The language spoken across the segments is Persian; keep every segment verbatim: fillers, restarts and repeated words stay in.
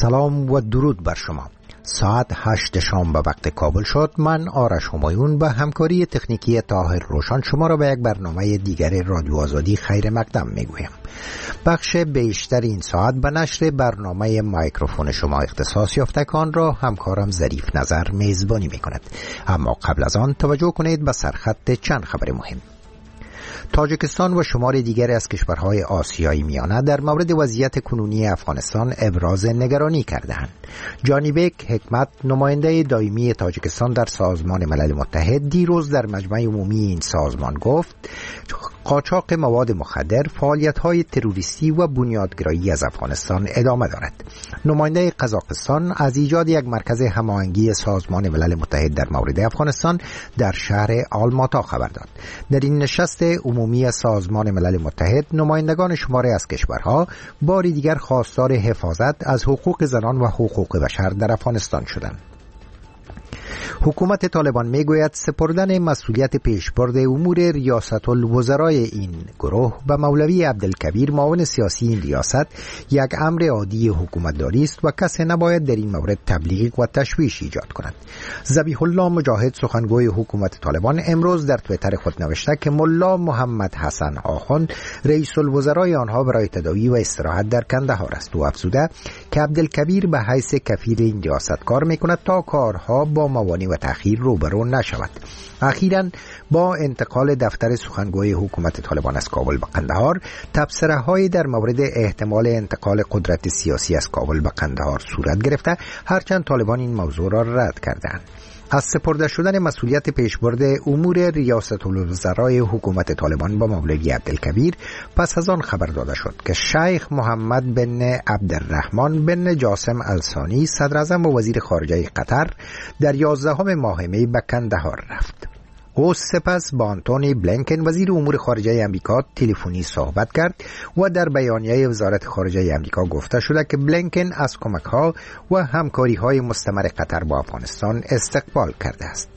سلام و درود بر شما. ساعت هشت شام به وقت کابل شد. من آرش همایون به همکاری تکنیکی طاهر روشن شما را به یک برنامه دیگر رادیو آزادی خیر مقدم میگویم. بخش بیشتر این ساعت به نشر برنامه مایکروفون شما اختصاص یافته که آن را همکارم ظریف نظر میزبانی میکند. اما قبل از آن توجه کنید به سرخط چند خبر مهم. تاجیکستان و شمار دیگر از کشورهای آسیایی میانه در مورد وضعیت کنونی افغانستان ابراز نگرانی کردند. جانی بیک حکمت، نماینده دائمی تاجیکستان در سازمان ملل متحد، دیروز در مجمع عمومی این سازمان گفت قاچاق مواد مخدر، فعالیت‌های تروریستی و بنیادگرایی از افغانستان ادامه دارد. نماینده قزاقستان از ایجاد یک مرکز هماهنگی سازمان ملل متحد در مورد افغانستان در شهر آلماتا خبر داد. در این نشست عمومی سازمان ملل متحد نمایندگان شماری از کشورها باری دیگر خواستار حفاظت از حقوق زنان و حقوق بشر در افغانستان شدند. حکومت طالبان میگوید سپردن مسئولیت پیشبرد امور ریاست الوزرای این گروه به مولوی عبدالکبیر معاون سیاسی این ریاست یک امر عادی حکومتداری است و کسی نباید در این مورد تبلیغ و تشویش ایجاد کند. ذبیح الله مجاهد، سخنگوی حکومت طالبان، امروز در توییتر خود نوشته که ملا محمد حسن آخوند رئیس الوزرای آنها برای تداوی و استراحت در کندهار است. او افزوده که عبدالکبیر به حیث کفیل این ریاست کار میکند تا کارها با موانع و تأخیر روبرو نشود. اخیراً با انتقال دفتر سخنگوی حکومت طالبان از کابل به قندهار، تبصره‌هایی در مورد احتمال انتقال قدرت سیاسی از کابل به قندهار صورت گرفته، هرچند طالبان این موضوع را رد کردند. از سپرده شدن مسئولیت پیشبرد امور ریاست الوزرای حکومت طالبان با مولوی عبدالکبیر پس از آن خبر داده شد که شیخ محمد بن عبدالرحمن بن جاسم الثانی، صدر اعظم و وزیر خارجه قطر، در یازدهم ماه می به کندهار رفت. او سپس با آنتونی بلینکن وزیر امور خارجه امریکا تلفنی صحبت کرد و در بیانیه وزارت خارجه امریکا گفته شده که بلینکن از کمک‌ها و همکاری‌های مستمر قطر با افغانستان استقبال کرده است.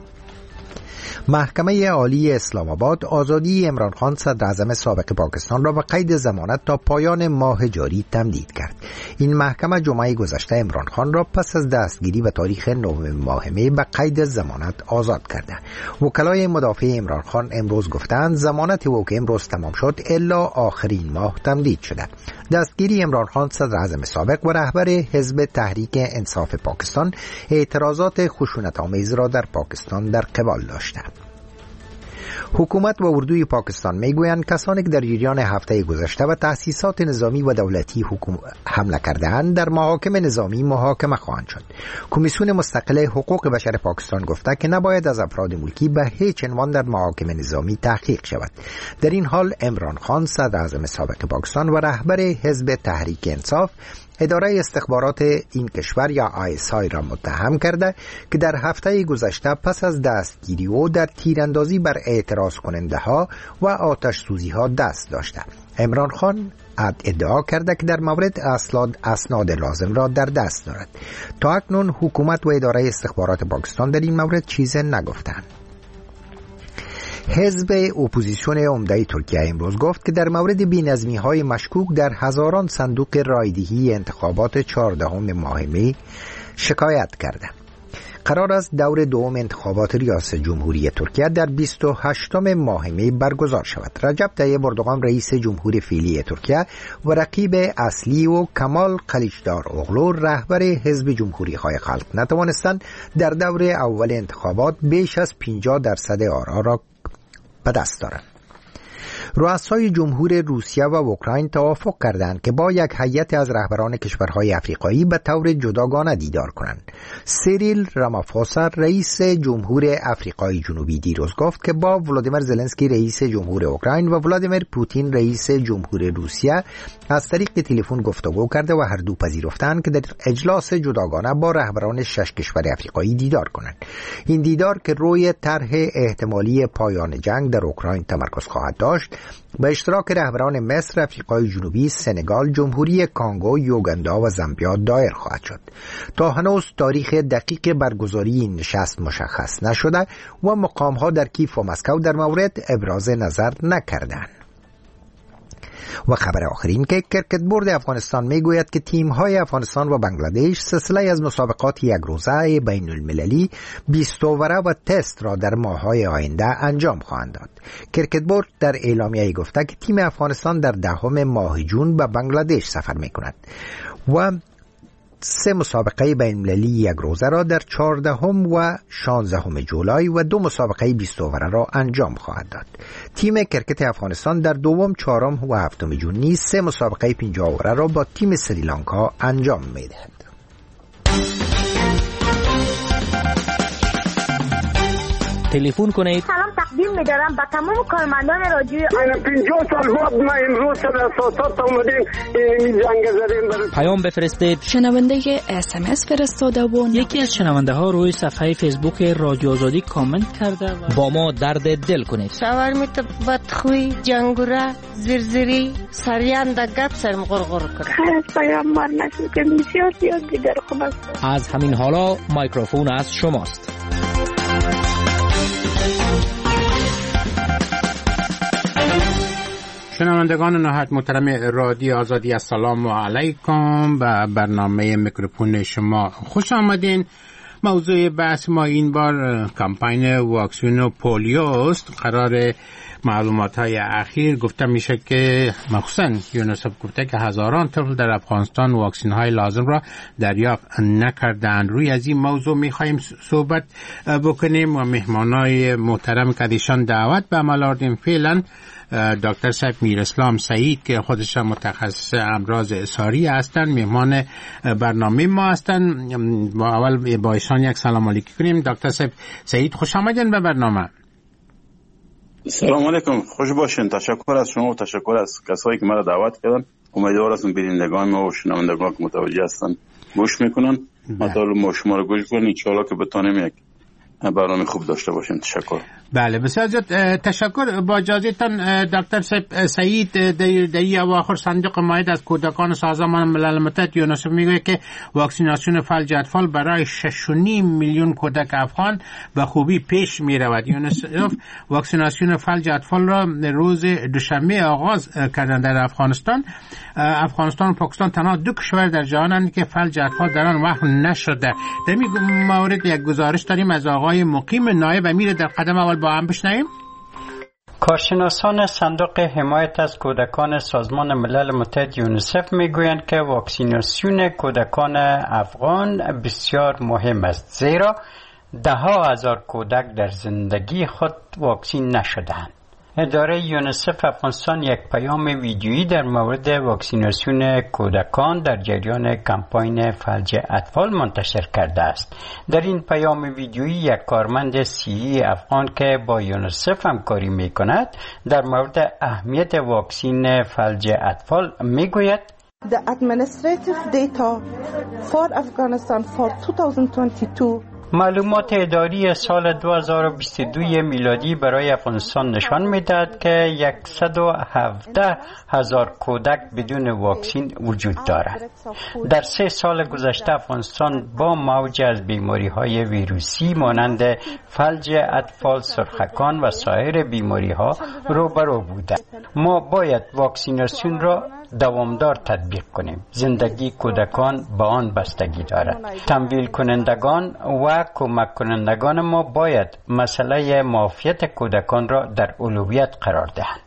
محکمه عالی اسلام آباد آزادی عمران خان، صدر اعظم سابق پاکستان، را به قید ضمانت تا پایان ماه جاری تمدید کرد. این محکمه جمعه گذشته عمران خان را پس از دستگیری و تاریخ نهم ماه می به قید ضمانت آزاد کرده. وکلای مدافع عمران خان امروز گفتند ضمانت او که امروز تمام شد الا آخرین ماه تمدید شده. دستگیری عمران خان، صدر اعظم سابق و رهبر حزب تحریک انصاف پاکستان، اعتراضات خشونت‌آمیز را در پاکستان در قبال داشته. حکومت و اردوی پاکستان میگویند کسانی که در جریان هفته گذشته و تأسیسات نظامی و دولتی حکومت حمله کرده‌اند در محاکم نظامی محاکمه خواهند شد. کمیسیون مستقل حقوق بشر پاکستان گفته که نباید از افراد ملکی به هیچ عنوان در محاکم نظامی تحقیق شود. در این حال عمران خان، صدر اعظم سابق پاکستان و رهبر حزب تحریک انصاف، اداره استخبارات این کشور یا آی اس آی را متهم کرده که در هفته گذشته پس از دستگیری او در تیراندازی بر اعتراض کننده ها و آتش سوزی ها دست داشته. عمران خان ادعا کرده که در مورد اسناد لازم را در دست دارد. تا اکنون حکومت و اداره استخبارات پاکستان در این مورد چیزی نگفتند. حزب اپوزیسیون عمده ترکیه امروز گفت که در مورد بی‌نظمی‌های مشکوک در هزاران صندوق رایدهی انتخابات چهاردهم ماه می شکایت کرده. قرار است دور دوم انتخابات ریاست جمهوری ترکیه در بیست و هشتم ماه می برگزار شود. رجب طیب اردوغان، رئیس جمهور فعلی ترکیه و رقیب اصلی و کمال کلیچدار اوغلو، رهبر حزب جمهوری خواهی خلق، نتوانستند در دور اول انتخابات بیش از پنجاه درصد آرا را به دست دارند. رؤسای جمهور روسیه و اوکراین توافق کردند که با یک هیئت از رهبران کشورهای افریقایی به طور جداگانه دیدار کنند. سیریل رامافوسا، رئیس جمهور افریقای جنوبی، دیروز گفت که با ولادیمیر زلنسکی، رئیس جمهور اوکراین، و ولادیمیر پوتین، رئیس جمهور روسیه، از طریق تلفن گفتگو کرده و هر دو پذیرفتند که در اجلاس جداگانه با رهبران شش کشور افریقایی دیدار کنند. این دیدار که روی طرح احتمالی پایان جنگ در اوکراین تمرکز خواهد داشت، به اشتراک رهبران مصر، افریقای جنوبی، سنگال، جمهوری کانگو، یوگاندا و زامبیا دایر خواهد شد. تا هنوز تاریخ دقیق برگزاری این نشست مشخص نشده و مقام‌ها در کیف و مسکو در مورد ابراز نظر نکردند. و خبر آخرین که کرکت بورد افغانستان میگوید که تیم‌های افغانستان و بنگلادش سلسله از مسابقات یک روزه بین المللی بیست اووره و تست را در ماه‌های آینده انجام خواهند داد. کرکت بورد در اعلامیه‌ای گفته که تیم افغانستان در دهم ماه جون به بنگلادش سفر می‌کند و سه مسابقه بین المللی یک روزه را در چهاردهم و شانزدهم جولای و دو مسابقه بیست اووره را انجام خواهد داد. تیم کرکت افغانستان در دوم، چهارم و هفتم جون نیز سه مسابقه پنجاه اووره را با تیم سریلانکا انجام می‌دهد. تلفن کنید. سلام تقدیم می‌دارم به تمام کارمندان رادیو. پنجاه سال بعد ما امروز سر اساسات اومدیم این جنگ زدیم برای پیام بفرستید. شنونده اس ام اس فرستاده و یکی از شنونده ها روی صفحه فیسبوک رادیو آزادی کامنت کرده و با ما درد دل کنید. شاور میت بدخوی جنگوره زرزری سریان د گپ سرم غرغر کرد. خیر پیام مار نشد که بسیار زیاد دیگر خوب است. از همین حالا میکروفون از شماست. شنوندگان نهایت محترم رادیو آزادی، السلام علیکم. به برنامه میکروفون شما خوش آمدین. موضوع بحث ما این بار کمپین واکسن و پولیو است. قرار معلومات های اخیر گفته میشه که مخصوصا یونیسف گفته که هزاران طفل در افغانستان واکسن های لازم را دریافت نکردند. روی از این موضوع میخوایم صحبت بکنیم و مهمانای محترم که ایشان دعوت به عمل آوردیم فعلا دکتر صاحب میراسلام سعید که خودش متخصص امراض اساری هستند، مهمان برنامه ما هستند. با اول با ایشان یک سلام علیکی کنیم. دکتر صاحب سعید خوش آمدین به برنامه. سلام علیکم، خوش باشین. تشکر از شما و تشکر از کسایی که مرا دعوت کردن. امیدوار هستم بینندگان ما و شنوندگان که متوجه هستن گوش میکنن. مطالب ما شما رو گوش کنن، ان شاء الله که بتونیم یک برنامه خوب داشته باشیم. تشکر. بله بسیار زیاد تشکر. با اجازهتان دکتر سعید، در این اواخر صندوق مایده از کودکان سازمان ملل متحد یونیسف میگه که واکسیناسیون فلج اطفال برای شش و نیم میلیون کودک افغان به خوبی پیش میرود. یونیسف واکسیناسیون فلج اطفال را روز دوشنبه آغاز کردن در افغانستان. افغانستان و پاکستان تنها دو کشور در جهانند که فلج اطفال در آن وقت نشده. در این مورد یک گزارش داریم از آقای مقیم نایب امیر. در قدم اول با هم بشنویم. کارشناسان صندوق حمایت از کودکان سازمان ملل متحد یونیسف میگویند که واکسیناسیون کودکان افغان بسیار مهم است، زیرا ده ها هزار کودک در زندگی خود واکسین نشدند. اداره یونیسف افغانستان یک پیام ویدیویی در مورد واکسیناسیون کودکان در جریان کمپاین فلج اطفال منتشر کرده است. در این پیام ویدیویی یک کارمند سی‌ای افغان که با یونیسف همکاری می‌کند در مورد اهمیت واکسین فلج اطفال می‌گوید: The administrative data for Afghanistan for twenty twenty-two معلومات اداری سال دو هزار و بیست و دو میلادی برای افغانستان نشان می‌دهد که صد و هفده هزار کودک بدون واکسین وجود دارد. در سه سال گذشته افغانستان با موج از بیماری‌های ویروسی مانند فلج اطفال، سرخکان و سایر بیماری‌ها روبرو بوده. ما باید واکسیناسیون را دوامدار تطبیق کنیم. زندگی کودکان به آن بستگی دارد. تمویل کنندگان و کمک کنندگان ما باید مسئله معافیت کودکان را در اولویت قرار دهند.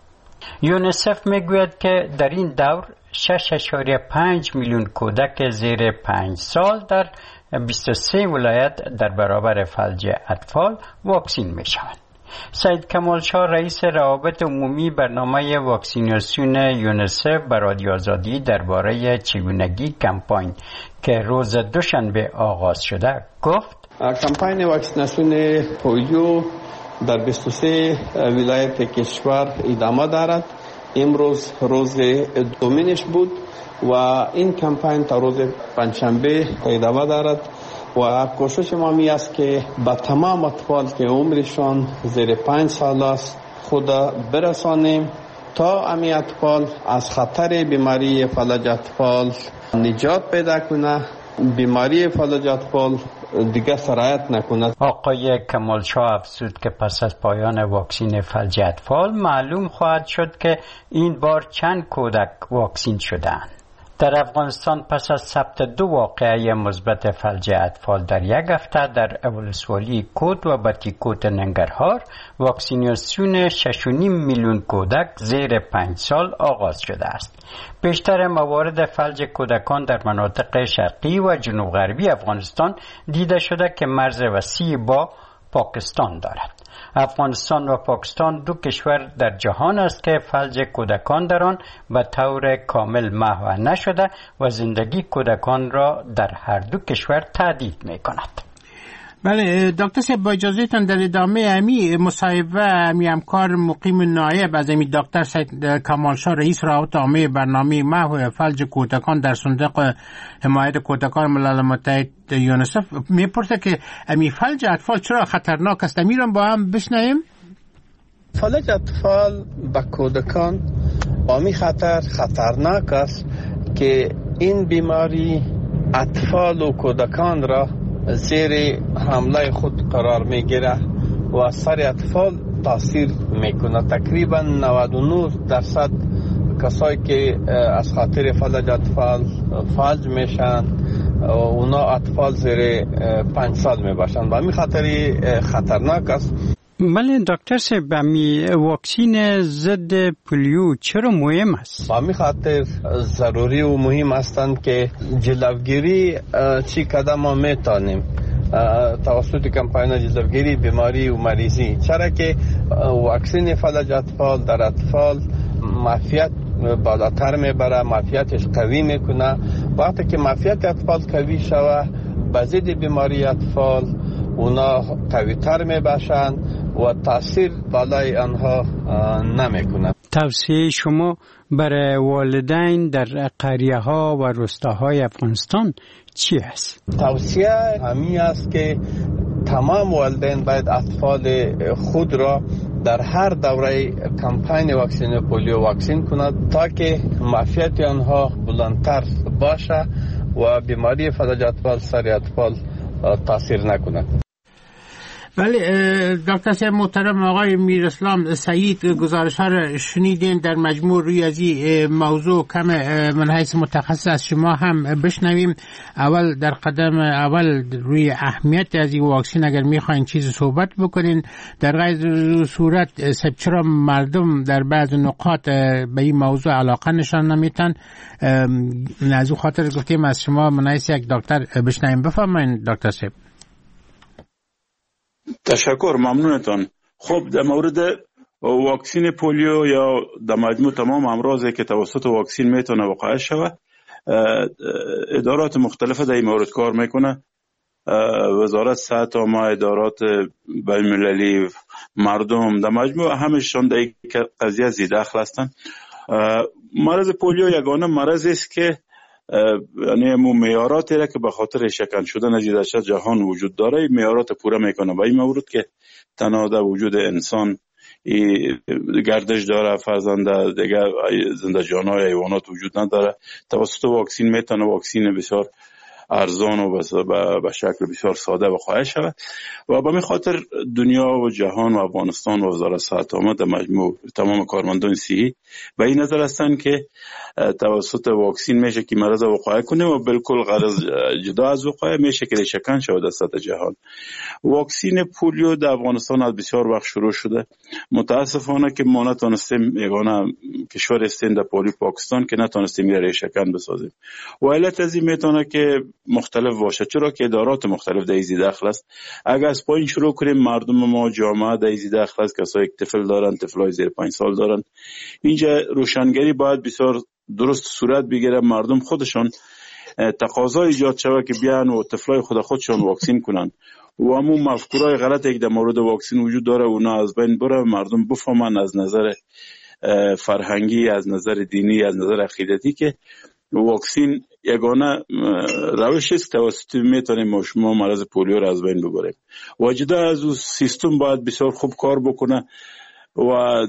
یونیسف میگوید که در این دور شش و پنج میلیون کودک زیر پنج سال در بیست و سه ولایت در برابر فلج اطفال واکسین می شوند. سید کمال شاه رئیس روابط عمومی برنامه واکسیناسیون یونیسف بر رادیو آزادی درباره چگونگی کمپاین که روز دوشنبه آغاز شده گفت: کمپاین واکسیناسیون پولیو در بیست و سه ولایت کشور ادامه دارد. امروز روز دومینش بود و این کمپاین تا روز پنجشنبه ادامه دارد و کوشش ما می است که با تمام اطفال که عمرشان زیر پنج سال است خود برسانیم تا امی اطفال از خطر بیماری فلج اطفال نجات پیدا کنه. بیماری فلج اطفال دیگه سرایت نکند. آقای کمالشاه افزود که پس از پایان واکسین فلج اطفال معلوم خواهد شد که این بار چند کودک واکسین شدند. در افغانستان پس از ثبت دو واقعه مثبت فلج اطفال در یک هفته در اولسوالی کود و بتیکوت ننگرهار واکسیناسیون شش و نیم میلیون کودک زیر پنج سال آغاز شده است. بیشتر موارد فلج کودکان در مناطق شرقی و جنوب غربی افغانستان دیده شده که مرز وسیع با پاکستان دارد. افغانستان و پاکستان دو کشور در جهان است که فلج کودکان در آن به طور کامل محو نشده و زندگی کودکان را در هر دو کشور تهدید می کند. بله دکتر صاحب، با اجازهتان در ادامه امی مصاحبه امی همکار مقیم نایب از امی دکتر سید کمالشاه رئیس روابط عامه برنامه محو فلج کودکان در صندوق حمایت کودکان ملل متحد یونیسف میپرسه که امی فلج اطفال چرا خطرناک است. امی را با هم بشنویم. فلج اطفال به کودکان امی خطر خطرناک است که این بیماری اطفال و کودکان را زیر حمله خود قرار میگیره و سر اطفال تاثیر میکنه. تقریبا نود و نه درصد کسایی که از خاطر فلج اطفال فلج میشن اونا اطفال زیر پنج سال میباشن و همین خطری خطرناک است. بله دکتر صاحب، می واکسین ضد پولیو چرا مهم است؟ با می خاطر ضروری و مهم هستند که جلوگیری چی قدم ما میتونیم توسط کمپاین جلوگیری بیماری و مریضی، چرا که واکسین فلج اطفال در اطفال معافیت بالاتر میبره، معافیتش قوی میکنه. وقتی که معافیت اطفال قوی شوه به ضد بیماری اطفال اونا قوی تر میباشن و تاثیر بالای آنها نمیکنه. توصیه شما برای والدین در قریه ها و روستاهای افغانستان چی است؟ توصیه همین است که تمام والدین باید اطفال خود را در هر دوره کمپین واکسین پولیو واکسین کند تا که معافیت آنها بلندتر باشه و بیماری فلج اطفال سر اطفال تاثیر نکند. بله دکتر صاحب محترم، آقای میراسلام سعید گزارش ها را شنیدین. در مجموع روی از این موضوع کم من حیث متخصص از شما هم بشنویم. اول در قدم اول روی اهمیت از این واکسین اگر میخواین چیز صحبت بکنین، در غیر صورت سب چرا مردم در بعض نقاط به این موضوع علاقه نشان نمیتن، از اون خاطر گفتیم از شما من حیث یک دکتر بشنویم. بفرمایید دکتر صاحب. تشکر، ممنونتان. خب در مورد واکسین پولیو یا در مجموع تمام امراضی که توسط واکسین میتونه وقایع شوه، ادارات مختلف در این مورد کار میکنه. وزارت صحت عامه، ادارات بین‌المللی، مردم در مجموع همشون در این قضیه زیر دخل هستند. مرض پولیو یگانه مرضی است که یعنی مو معیاراتی را که به خاطر شکن شدن از در جهان وجود داره معیارات پوره میکنه. و این مورد که تنها در وجود انسان گردش داره، فرزند دیگه زنده جانهای حیوانات وجود نداره، توسط واکسین میتونه واکسین بسیار ارزان و به شکل بسیار ساده و خواهد شود. و به خاطر دنیا و جهان و افغانستان و وزارت صحت عامه در مجموع تمام کارمندان صحی به این نظر هستند که توسط واکسین میشه که مرض وقایع کنه و بالکل غرض جدا از وقایع میشه که شکن شود در سطح جهان. واکسین پولیو در افغانستان از بسیار وقت شروع شده. متاسفانه که ما نتونستیم، یگانه کشور هستیم در پولیو پاکستان که نتونستیم میره شکن بسازیم. و علت از این میتونه که مختلف باشه، چرا که ادارات مختلف در این داخل است. اگر از پایین شروع کنیم، مردم ما جامعه در این داخل است، کسایی که طفل دارن، طفلای زیر پنج سال دارن، اینجا روشنگری باید بسیار درست صورت بگیره. مردم خودشان تقاضا ایجاد شود که بیان و طفلای خود خودشان واکسین کنن و همون مفکورای غلطی که در مورد واکسین وجود داره اونا از بین بره، مردم بفهمن از نظر فرهنگی، از نظر دینی، از نظر عقیدتی که واکسین یگانه روش است که توسط میتونیم ما شما مرض پولیو را از بین ببریم. و جدا از اون سیستم باید بسیار خوب کار بکنه و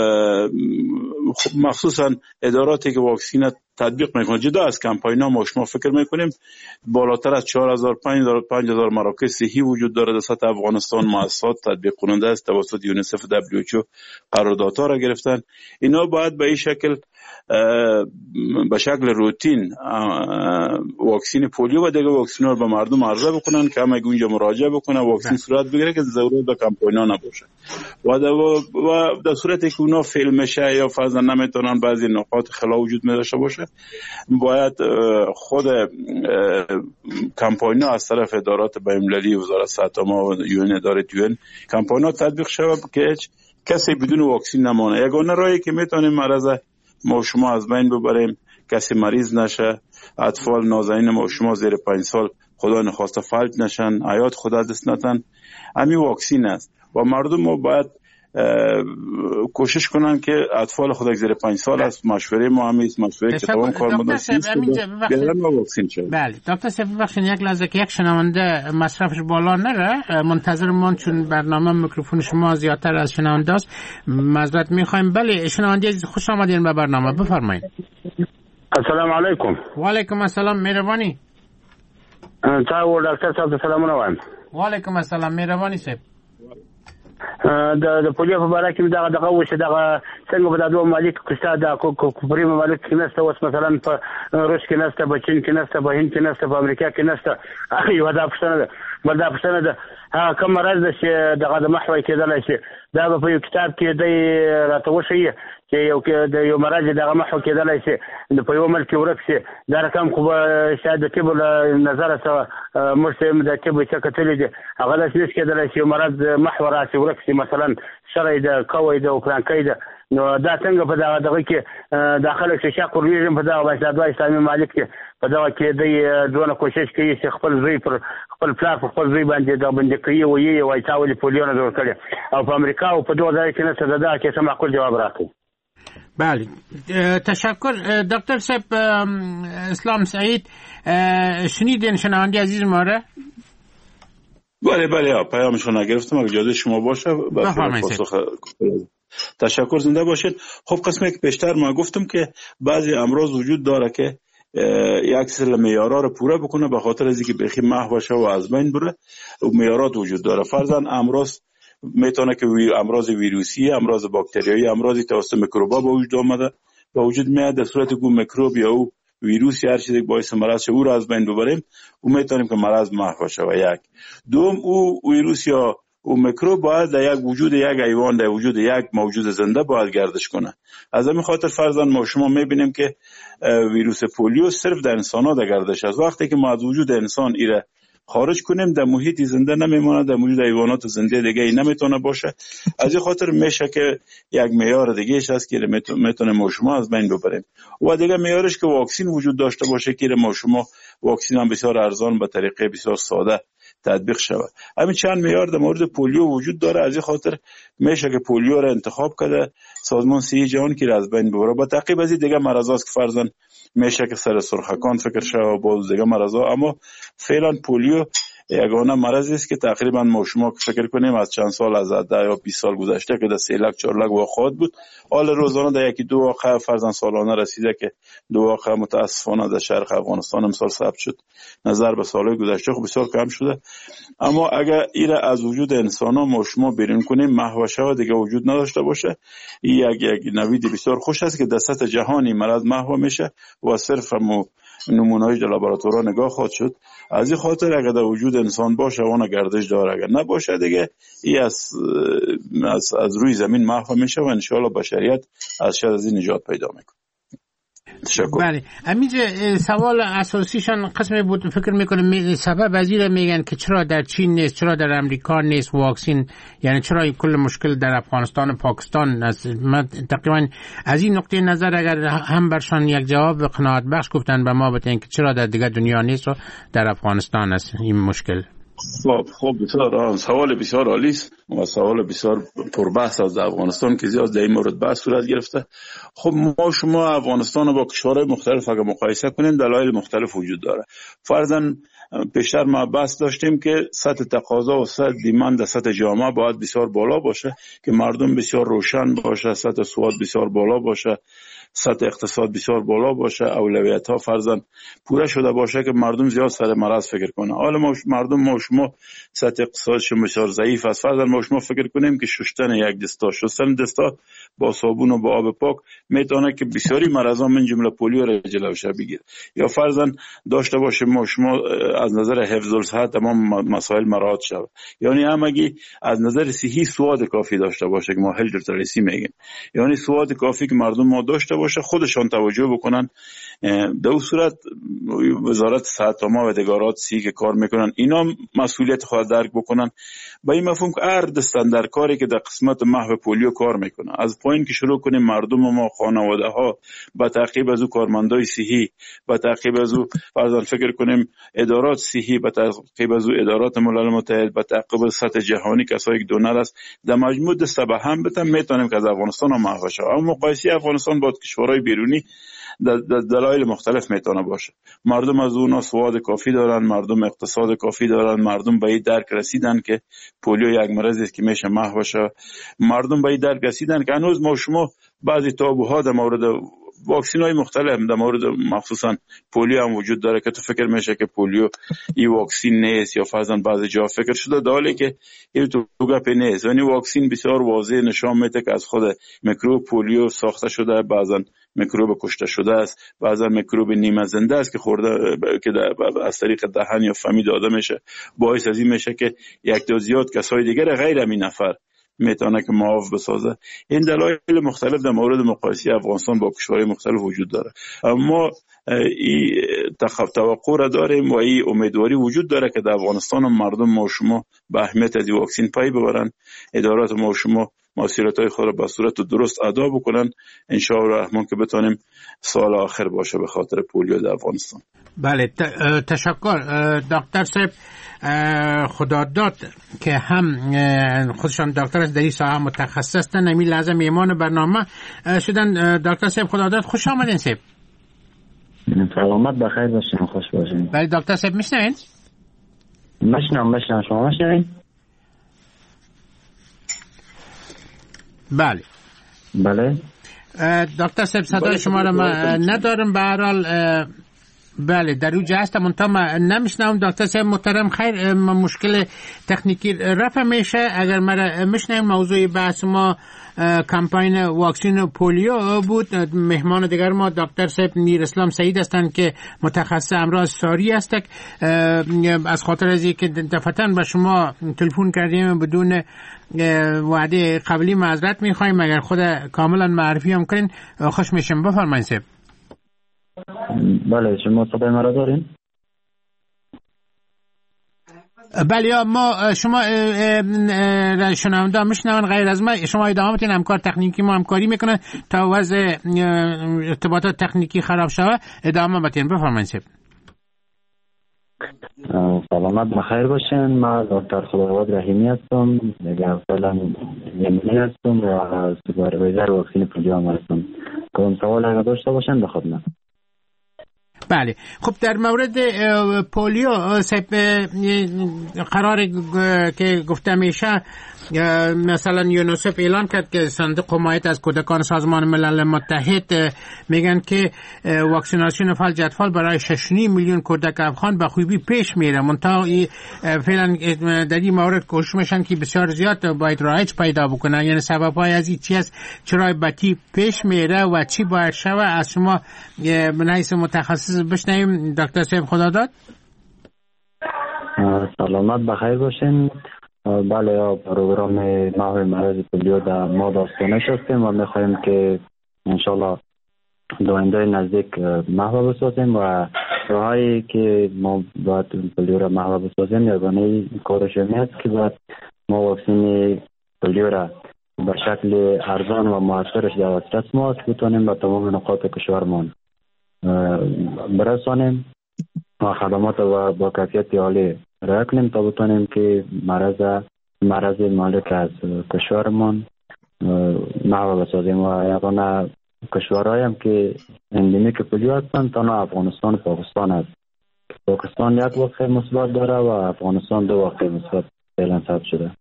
مخصوصا اداراتی که واکسین تطبیق میکنه جدا از کمپاین ها ما شما فکر میکنیم بالاتر از چهار هزار پنج هزار مراکز صحی وجود داره در سطح افغانستان. مؤسسات تطبیق کننده است توسط یونیسف دبلیو اچ او قراردادها را گرفتن. اینا باید به این شکل به شکل روتین واکسین پولیو و دیگه واکسین رو به مردم عرضه بکنن که همه اونجا مراجعه بکنن واکسین صورت بگیره که ضرورت به کمپاین‌ها نباشه و و در صورتی که اونا فیلم میشه یا فرضاً نمیتونن بعضی نقاط خلا وجود داشته باشه باید خود کمپاین‌ها از طرف ادارات بین‌المللی وزارت صحت ما و یون اداره یون کمپاین‌ها تطبیق شود که هیچ کسی بدون واکسین نمانه. یگانه راهی که میتونیم مرض ما شما از بین ببریم کسی مریض نشه، اطفال نازنین ما شما زیر پنج سال خدا نخواسته فلج نشن، حیات خدا دست نتن، همین واکسین است و مردم ما باید کوشش کنن که اطفال خود زیر پنج سال است. مشوره ما هم است، مشوره که تمام کارمندان بیان واکسین شد. بله دکتر سیف بخشین یک لحظه که یک شنونده مصرفش بالا نره منتظرمان چون برنامه میکروفون شما زیادتر از شنونده است معذرت میخوایم. بله شنونده خوش آمدین به برنامه بفرمایید. السلام علیکم. و علیکم السلام مهربانی. تا و دکتر صاحب سلامونه وایم. و علیکم السلام مهربانی صاحب. د د پولیو په اړه کې دغه دغه وشه دغه څنګه په دغه ممالک کې ستاسو د کوپری ممالک کې نشته اوس مثلا په روس کې نشته په چین کې نشته په هند کې نشته په امریکا کې نشته یو دا پښتنه ده بل دا پښتنه ده ها کوم مرض ده چې دغه د محوي کېدل شي دا په یو کتاب کې د راته وشي چې یو کې د یو مرض دغه محو کېدل شي په یو ملک ورک شي دا رقم خو شاید د طب نظر سره مرسم د طب چې کتلې دي هغه د شي کېدل شي مرض محور راسي ورک شي مثلا شرعي د کوي د اوکرانکې ده نو دا څنګه په دغه دغه کې داخله شي شاق ورېږم په دغه بشادوي اسلامي مالک کې په دغه کې د دونه کوشش کوي چې خپل ځای پر خپل پلاټ خپل ځای باندې د باندې کوي وي وای تاولي پولیو نه جوړ کړي او په امریکا او په دوه ځای کې نه څه ده چې سم معقول جواب راکړي. بله تشکر دکتر صاحب. اسلام سعید شنیدین شنونده عزیز ما را؟ بله بله پیامشون نگرفتم اگه جاده شما باشه پاسخ تشکر زنده باشید. خب قسمی که پیشتر ما گفتم که بعضی امراض وجود داره که یک سری معیارها رو پوره بکنه به خاطر از اینکه بخی محو شه و از بین بره معیارات وجود داره. فرضاً امراض میتونه که امراض ویروسی، امراض باکتریایی، امراضی توسط میکروبا به وجود آمده به وجود میاد در صورت که میکروب یا او ویروس یا هر چیزی که باعث مرض شه او را از بین ببریم او میتونیم که مرض محو شه. و یک دوم او ویروس یا او میکروب باید در یک وجود یک حیوان در وجود یک موجود زنده باید گردش کنه. از همین خاطر فرضاً ما شما میبینیم که ویروس پولیو صرف در انسان ها در گردش است. وقتی که ما از وجود انسان ایره خارج کنیم در محیط زنده نمیمونه، در موجود حیوانات زنده دیگه ای نمیتونه باشه. از این خاطر میشه که یک معیار دیگه ایش هست که میتونه ما شما از بین ببریم و دیگه معیارش که واکسین وجود داشته باشه که ما شما واکسین هم بسیار ارزان به طریقه بسیار ساده تطبیق شود. همین چند معیار در مورد پولیو وجود داره. از این خاطر میشه که پولیو را انتخاب کرده سازمان صحی جهان که از بین ببره. با تعقیب از دیگه مرضاست که فرضاً میشه که سر سرخکان فکر شه و باز دیگه مرضا، اما فعلا پولیو یگانه مرضی است که تقریبا ما شما فکر کنیم از چند سال از ده یا بیست سال گذشته که در سه لک چهار لک واقعات بود، حال روزانه در یکی دو واقعه فرضاً سالانه رسیده که دو واقعه متاسفانه در شرق افغانستان امسال ثبت شد. نظر به سالهای گذشته خب بسیار کم شده. اما اگر ایره از وجود انسان ها ما شما بیرون کنیم محو شه دیگه وجود نداشته باشه، این یک یک نوید بسیار خوش است که در سطح جهانی مرض محو میشه و صرف هم نمونه‌اش در لابراتوار نگاه خواهد شد. از این خاطر اگر در وجود انسان باشه اون گردش داره، اگر نباشه دیگه ای از از, از روی زمین محو میشه و ان شاء الله بشریت از شر از این نجات پیدا میکنه. تشکر. بله امیز سوال اساسیشان قسمی بود فکر میکنم سبب از این میگن که چرا در چین نیست، چرا در امریکا نیست واکسین، یعنی چرا کل مشکل در افغانستان و پاکستان است. من تقریبا از این نقطه نظر اگر هم برشان یک جواب قناعت بخش گفتن به ما بتین که چرا در دیگه دنیا نیست و در افغانستان است این مشکل. خب خب بسیار سوال بسیار عالی است. و سوال بسیار پربحث از افغانستان که زیاد در این مورد بحث صورت گرفته. خب ما شما افغانستان با کشورهای مختلف اگر مقایسه کنیم دلایل مختلف وجود داره. فرضاً پیشتر ما بحث داشتیم که سطح تقاضا و سطح دیماند سطح جامعه باید بسیار بالا باشه که مردم بسیار روشن باشه، سطح سواد بسیار بالا باشه، سطح اقتصاد بسیار بالا باشه، اولویت ها فرضاً پوره شده باشه که مردم زیاد سر مرض فکر کنه. حالا ما مردم ما شما سطح اقتصادش بسیار ضعیف است، فرضاً ما شما فکر کنیم که شستن یک دستا شستن دستا با صابون و با آب پاک میتونه که بسیاری مرضا من جمله پولیو را جلوش بگیره. یا فرضاً داشته باشه ما شما از نظر حفظ الصحت تمام مسائل مراعات شود، یعنی همگی از نظر صحی سواد کافی داشته باشه که ما هلت لیترسی میگیم، یعنی سواد کافی که مردم ما داشته باشه خودشان توجه بکنن. در صورت وزارت صحت عامه و ادارات سی که کار میکنن اینا مسئولیت خود درک بکنن با این مفهوم که هر دستن در کاری که در قسمت محو پولیو کار میکنه از پایین که شروع کنیم مردم ما خانواده ها با تعقیب از او کارمندای صحی، با تعقیب از او فرضاً فکر کنیم ادارات صحی، با تعقیب از او ادارات ملل متحد، با تعقیب از سطح جهانی کسایی که دونر است در مجموع دست به هم بتن میتونیم که از افغانستان محو شه. اما مقایسه افغانستان با کشورهای بیرونی دلایل مختلف میتونه باشه. مردم از اونها سواد کافی دارن، مردم اقتصاد کافی دارن، مردم به این درک رسیدن که پولیو یک مرضی است که میشه محو شه، مردم به این درک رسیدن که هنوز ما شما بعضی تابوها در مورد واکسین های مختلف در مورد مخصوصا پولیو هم وجود داره که تو فکر میشه که پولیو این واکسین نیست، یا فرضاً بعضی جا فکر شده داله که این تو گپ نیست. یعنی واکسین بسیار واضح نشان میده که از خود میکروب پولیو ساخته شده، بعضاً میکروب کشته شده است، بعضا میکروب نیمه زنده است که خورده که از طریق دهن یا فمی داده میشه، باعث از این میشه که یک تا زیاد کسای دیگر غیر همین نفر میتونه که معاف بسازه. این دلایل مختلف در مورد مقایسه افغانستان با کشورهای مختلف وجود داره. اما این توقع را داریم و این امیدواری وجود داره که در افغانستان مردم ما شما به اهمیت از واکسین پی ببرن، ادارات ما شما مسئولیت‌های خود را به صورت درست ادا بکنن، ان شاء الله الرحمن که بتونیم سال آخر باشه به خاطر پولیو در افغانستان. بله تشکر دکتر صاحب. خدا داد که هم خودشان دکتر از در این ساحه متخصص هستند، همین لحظه میهمان برنامه شدن. دکتر صاحب خدا داد خوش آمدین. صاحب سلامت بخیر باشین، خوش باشین. بله دکتر صاحب میشنوین؟ میشنم میشنم شما میشنوین؟ بله بله دکتر صاحب صدای شما را من ندارم، به هر حال بله در اوجه هستم منتها من نمیشنم. دکتر صاحب محترم خیر مشکل تکنیکی رفع میشه. اگر مرا میشنیم موضوع بحث ما کمپاین واکسین پولیو بود. مهمان دیگر ما دکتر صاحب میر اسلام سعید هستند که متخصص امراض ساری هستند. از خاطر از اینکه دفعتاً به شما تلفن کردیم بدون وعده قبلی معذرت میخوایم، اگر خود کاملا معرفی هم کنین خوش میشم. بفرمایید صاحب. بله شما صدای مرا دارین؟ بله ما شما شنونده میشنون، غیر از ما شما ادامه بدین. همکار تکنیکی ما همکاری میکنه تا وضع ارتباطات تکنیکی خراب شوه ادامه بدین. بفرمایید صاحب. سلامت بخیر باشین. من دکتر خداوند رحیمی هستم، دیگه فعلا یمنی هستم و سوپروایزر واکسن پولیو هستم. کدام سوال اگر داشته باشین به خدمت. بله خب در مورد پولیو قرار که گفته میشه مثلا یونیسف اعلان کرد که صندوق حمایت از کودکان سازمان ملل متحد میگن که واکسیناسیون فعال اطفال برای شش و نیم میلیون کودک افغان به خوبی پیش میره. منتها فعلا در این مورد کوشش میشن که بسیار زیاد باید رایج پیدا بکنن. یعنی سبب‌های از این چی است، چرا بتی پیش میره و چی باید شوه؟ از شما به حیث متخصص بشنویم. دکتر صاحب خدا داد. سلامت بخیر باشین. بله پروگرام محو مرض پولیو در ما داستانش هستیم و میخوایم که انشالله در آینده نزدیک محو بسازیم و راهایی که ما باید پولیو را محو بسازیم یگانه کارش این است که باید ما واکسن پولیو را به شکل ارزان و موثرش در دسترس ما بتونیم به تمام نقاط کشورمان برسانیم و خدمات و با کیفیت عالی را کنیم تا بتونیم که مرض مرض مالک از کشورمان محو بسازیم و یقینا کشورهایی هم که اندمیک پولیو هستند تنها افغانستان و پاکستان است. پاکستان یک واقع مثبت داره و افغانستان دو واقع مثبت فعلا ثبت شده.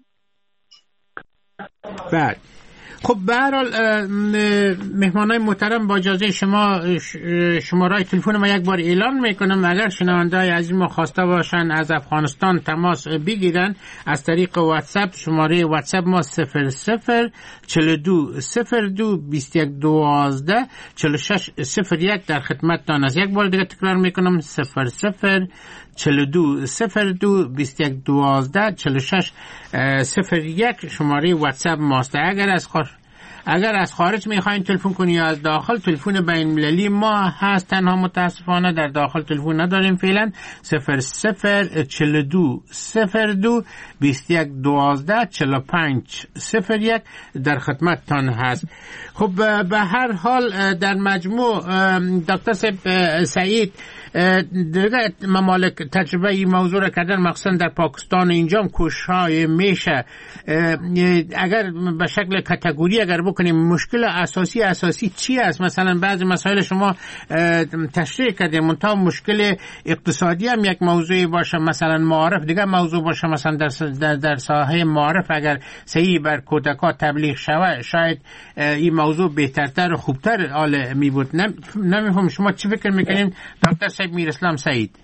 بعد خب به هر حال مهمانای محترم با اجازه شما شماره تلفن ما یک بار اعلان میکنم. اگر شنونده‌های عزیز ما خواسته باشن از افغانستان تماس بگیرن از طریق واتساپ، شماره واتساپ ما صفر صفر چهل و دو صفر دو بیست و یک دوازده چهل و شش صفر یک در خدمتتان است. یک بار دیگه تکرار میکنم صفر صفر چهل و دو صفر دو بیست و یک دوازده چهل و شش صفر یک شماره واتساپ ماست. اگر از خارج اگر از خارج میخواین تلفن کنی یا از داخل، تلفن بین المللی ما هست، تنها متاسفانه در داخل تلفن نداریم فعلا. صفر صفر چهل و دو صفر دو بیست و یک دوازده چهل و پنج صفر یک در خدمتتان هست. خب به هر حال در مجموع دکتر سعید دیگه ممالک تجربه این موضوع را کردن، مخصوصا در پاکستان اینجا هم کوشش‌های میشه. اگر به شکل کاتگوری اگر بکنیم مشکل اساسی اساسی چی است؟ مثلا بعضی مسائل شما تشریح کردیم، منتها مشکل اقتصادی هم یک موضوعی باشه، مثلا معارف دیگه موضوع باشه. مثلا در در, در ساحه معارف اگر صحیح بر کودکان تبلیغ شود شاید این موضوع بهترتر و خوبتر حال می بود. نمیفهم شما چی فکر میکنین دکتر سعید میراسلام سعید؟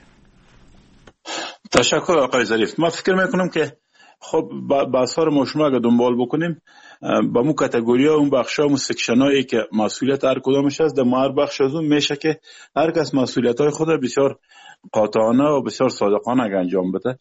تشکر آقای ظریف. ما فکر میکنم که خب بحث‌ها رو ما شما اگه دنبال بکنیم با مو کاتگوری‌ها اون بخش‌ها و سکشن‌هایی که مسئولیت هر کدامش هست، در هر بخش از اون میشه که هر کس مسئولیت‌های خود رو بسیار قاطعانه و بسیار صادقانه انجام بده.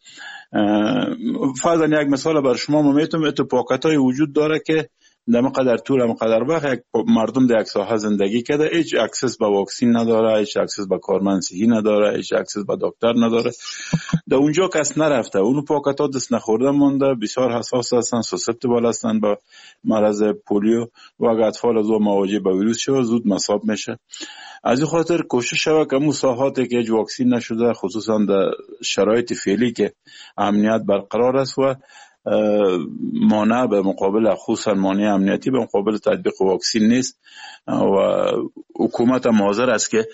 فرضاً یک مثال بر شما ما میتونم اتفاقات‌های وجود داره که در مقدار طول مقدار وقت یک مردم در یک ساحه زندگی کرده، هیچ اکسس به واکسین نداره، هیچ اکسس به کارمند صحی نداره، هیچ اکسس به دکتر نداره. در اونجا کس نرفته، اون پاکتا دست نخورده مونده، بسیار حساس هستن، سوسپتیبل هستن با مرض پولیو و اگر اطفال از اون مواجه با ویروس شود زود مصاب میشه. از این خاطر کوشش شود که اون ساحاتی که هیچ واکسین نشده، خصوصا در شرایط فعلی که امنیت برقرار است و مانع به مقابل، خصوصا مانع امنیتی به مقابل تطبیق واکسین نیست و حکومت هم حاضر است که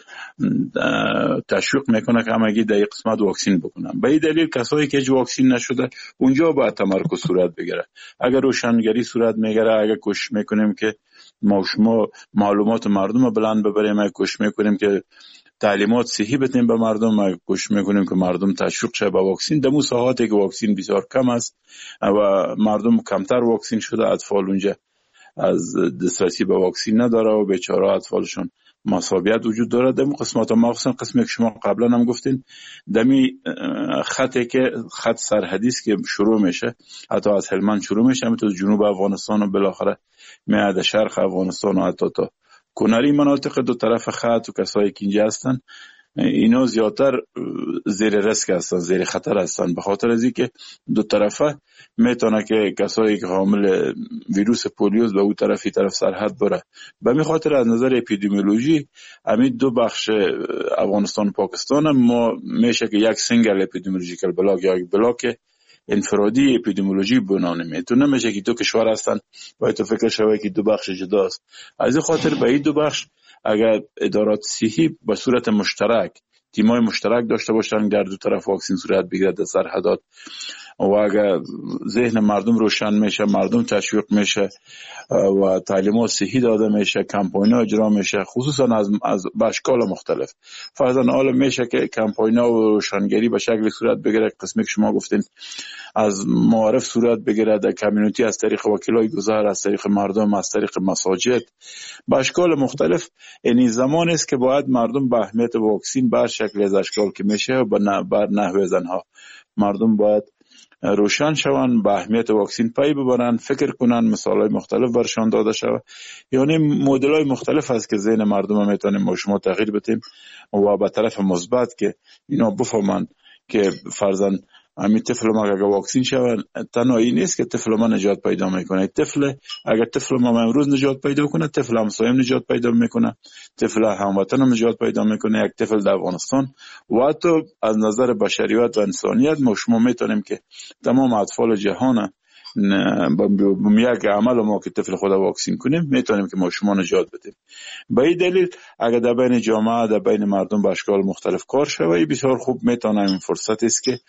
تشویق میکنه که همگی در این قسمت واکسین بکنن. به این دلیل کسایی که هیچ واکسین نشده اونجا باید تمرکز صورت بگیره. اگر روشنگری صورت میگیره، اگر کوشش میکنیم که ما شما معلومات مردم رو بلند ببریم، اگر کوشش میکنیم که تعلیمات صحیح بدیم به مردم، اگر کوشش میکنیم که مردم تشویق شه به واکسین، در مساحاتی که واکسین بسیار کم است و مردم کمتر واکسین شده، اطفال اونجا از دسترسی به واکسین نداره و بیچاره اطفالشون مصابیت وجود داره. در قسمت مخصوصا قسمی که شما قبلا هم گفتین، دمی خطی که خط سرحدی است که شروع میشه، حتی از هلمند شروع میشه، همینطور جنوب افغانستان و بالاخره میاد شرق افغانستان و حتی تا کناری مناطق دو طرف خط و کسایی که اینجا هستن، اینا زیادتر زیر ریسک هستن، زیر خطر هستن، به خاطر از اینکه دو طرفه میتونه که کسایی که حامل ویروس پولیوز به اون طرفی طرف سرحد بره. به می خاطر از نظر اپیدمیولوژی همین دو بخش افغانستان و پاکستان ما میشه که یک سینگل اپیدمیولوژیکال بلاک یا یک بلاک انفرادی اپیدمیولوژی بنا نمیتونه. نمیشه که دو کشور هستن باید تو فکر شوی که دو بخش جداست. از این خاطر به این دو بخش اگر ادارات صحی به صورت مشترک، تیمای مشترک داشته باشن در دو طرف واکسین صورت بگیره در سرحدات و اگر ذهن مردم روشن میشه، مردم تشویق میشه و تعلیمات صحی داده میشه، کمپاین‌ها اجرا میشه، خصوصا از از اشکال مختلف. فرضاً حالا میشه که کمپاین‌ها و روشنگری به شکل صورت بگیره، قسمی که شما گفتین از معارف صورت بگیره در کمیونیتی، از طریق وکیلای گذر، از طریق مردم، از طریق مساجد، به اشکال مختلف. این زمان است که باید مردم به اهمیت واکسین به شکل از اشکال که میشه و بر نحو زنها مردم باید روشن شوند، به اهمیت واکسین پی ببرن، فکر کنن، مثالای مختلف برشان داده شود. یعنی مدلای مختلف هست که ذهن مردم میتونیم ما شما تغییر بدیم و به طرف مثبت که اینا بفهمن که فرضاً همین طفل ما اگر واکسین شود تنها این نیست که طفل ما نجات پیدا میکنه. طفل اگر طفل ما امروز نجات پیدا کنه، طفل همسایه نجات پیدا میکنه، طفل هموطن هم نجات پیدا میکنه. یک طفل در افغانستان و حتی از نظر بشریت و انسانیت ما شما میتونیم که تمام اطفال جهان با یک عمل ما که طفل خود واکسین کنیم میتونیم که ما شما نجات بدیم. به این دلیل اگر در بین جامعه در بین مردم به اشکال مختلف کار شوه بسیار خوب میتونه این فرصت است که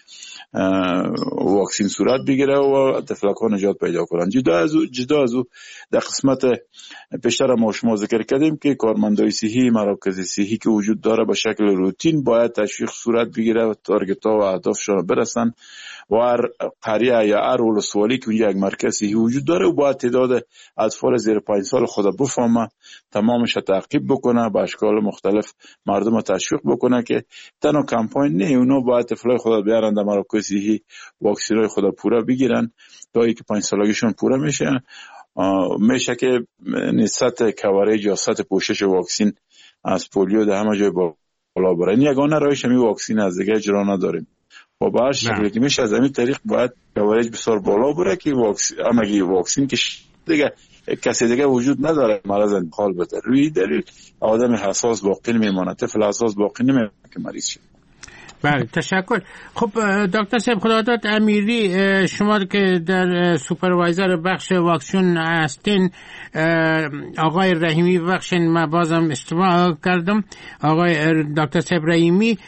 واکسین صورت بگیره و طفلکان نجات پیدا کنن. جدا از او جدا از او در قسمت پیشتر ما شما ذکر کردیم که کارمندای صحی مراکز صحی که وجود داره به شکل روتین باید تشویق صورت بگیره و تارگت ها و اهدافشان برسن و هر قریه یا هر ولسوالی که اونجا یک مرکز صحی وجود داره و باید تعداد اطفال زیر پنج سال خود بفهمه، تمامش تعقیب بکنه، به اشکال مختلف مردم رو تشویق بکنه که تنها کمپاین نه، اونا باید طفلای خود بیارن در مراکز صحی واکسینای خود پورا بگیرن تا اینکه پنج سالگیشون پورا میشه میشه که نسبت کوریج یا سطح پوشش واکسین از پولیو در همه جای بالا بره. این یگانه راهش همین واکسین از دیگه اجرا نداریم و به هر شکلی که میشه از همین طریق باید کوریج بسیار بالا بره که واکسین امگی واکسین که دیگه کسی دیگه وجود نداره مرض انتقال بده. روی دلیل آدم حساس باقی نمیمونه، طفل حساس باقی نمیمونه که مریض شه. بله تشکر. خب دکتر صاحب خداداد امیری، شما که در سوپروایزر بخش واکسن هستین، آقای رحیمی بخشین ما بازم اشتباه کردم، آقای دکتر صاحب رحیمی،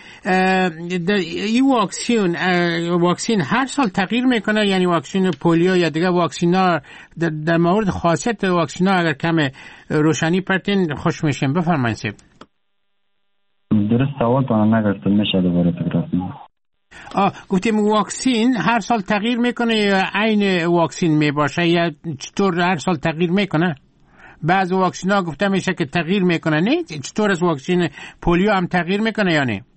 این واکسن واکسن هر سال تغییر میکنه؟ یعنی واکسن پولیو یا دیگه واکسن ها در مورد خاصیت واکسن ها اگر کم روشنی پرتین خوش میشیم. بفرمایید صاحب. درست سوال تانم نگرفتم، میشه دوباره تکرار کنم؟ آه گفتیم واکسین هر سال تغییر میکنه یا عین واکسین میباشه یا چطور هر سال تغییر میکنه؟ بعض واکسین ها گفته میشه که تغییر میکنه، نه چطور از واکسین پولیو هم تغییر میکنه یا نه؟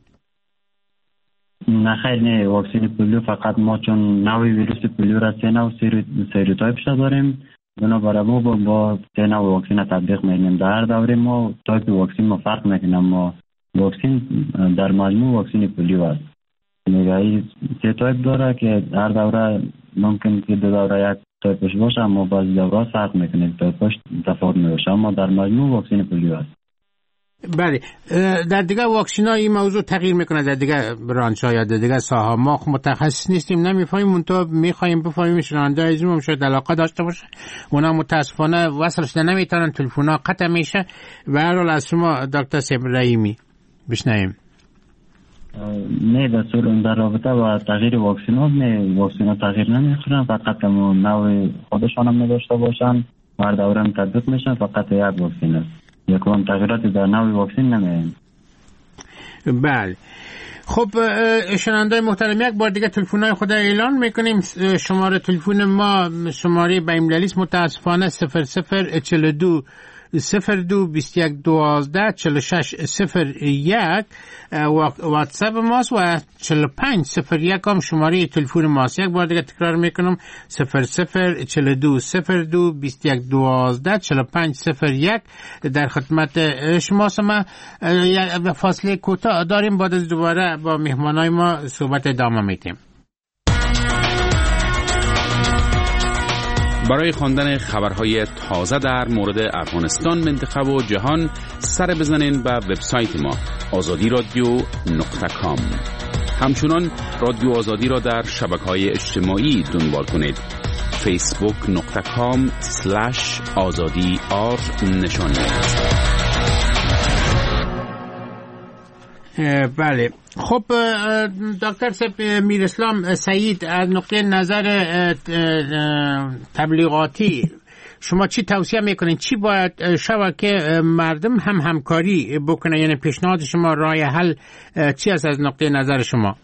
نه خیر، نه واکسین پولیو فقط ما چون نوع ویروس پولیو را سه نوع سیروتایپش داریم، بنابراین ما با, با سه نوع واکسین تطبیق میکنیم. در هر دوره ما تایپ واکسین ما فرق میکنیم، ما واکسین در مجموع واکسین پولیو است. نگاهی سه تایپ داره که هر دوره ممکن که دو دوره یک تایپش باشه، اما بعضی دوره فرق میکنه، تایپش تفاوت میشه، اما در مجموع واکسین پولیو است. بله. در دیگه واکسین ها این موضوع تغییر میکنه در دیگه برانچ ها یا در دیگه ساحه؟ ما متخصص نیستیم نمیفهمیم، منتها میخوایم بفهمیم. شنونده عزیزمون شاید علاقه داشته باشه، اونا متاسفانه وصلش نمیتونن، تلفن ها قطع میشه. به هر حال از شما دکتر صاحب رحیمی بشنویم. نه در صورت در رابطه با تغییر واکسین ها، نه واکسین ها تغییر نمیخورن، فقط که نوع خودشان هم نداشته باشن هر دوره هم تطبیق میشن، فقط یک واکسین است، یکم تغییراتی در نوع واکسین نمیاین. بله. خب شنوندای محترم، یک بار دیگه تلفن‌های خود اعلان میکنیم. شماره تلفن ما شماره بین‌المللی است، متاسفانه صفر صفر چهل و دو صفر دو بیست و یک دوازده چهل و شش صفر یک واتساپ ماست و چهل و پنج صفر یک هم شماره تلفن ماست. یک بار دیگه تکرار میکنم، صفر صفر چهل و دو صفر دو بیست و یک دوازده چهل و پنج صفر یک در خدمت شماست. ما فاصله کوتاه داریم، بعد از دوباره با مهمانای ما صحبت ادامه میدیم. برای خواندن خبرهای تازه در مورد افغانستان، منطقه و جهان سر بزنین به وبسایت ما آزادی رادیو نقطه کام. همچنان رادیو آزادی را در شبکه‌های اجتماعی دنبال کنید. فیسبوک نقطه کام سلش آزادی آر نشانی. بله. خب دکتر صاحب میراسلام سعید، از نقطه نظر تبلیغاتی شما چی توصیه میکنین؟ چی باید شود که مردم هم همکاری بکنه؟ یعنی پیشنهاد شما، راه حل چی است از نقطه نظر شما؟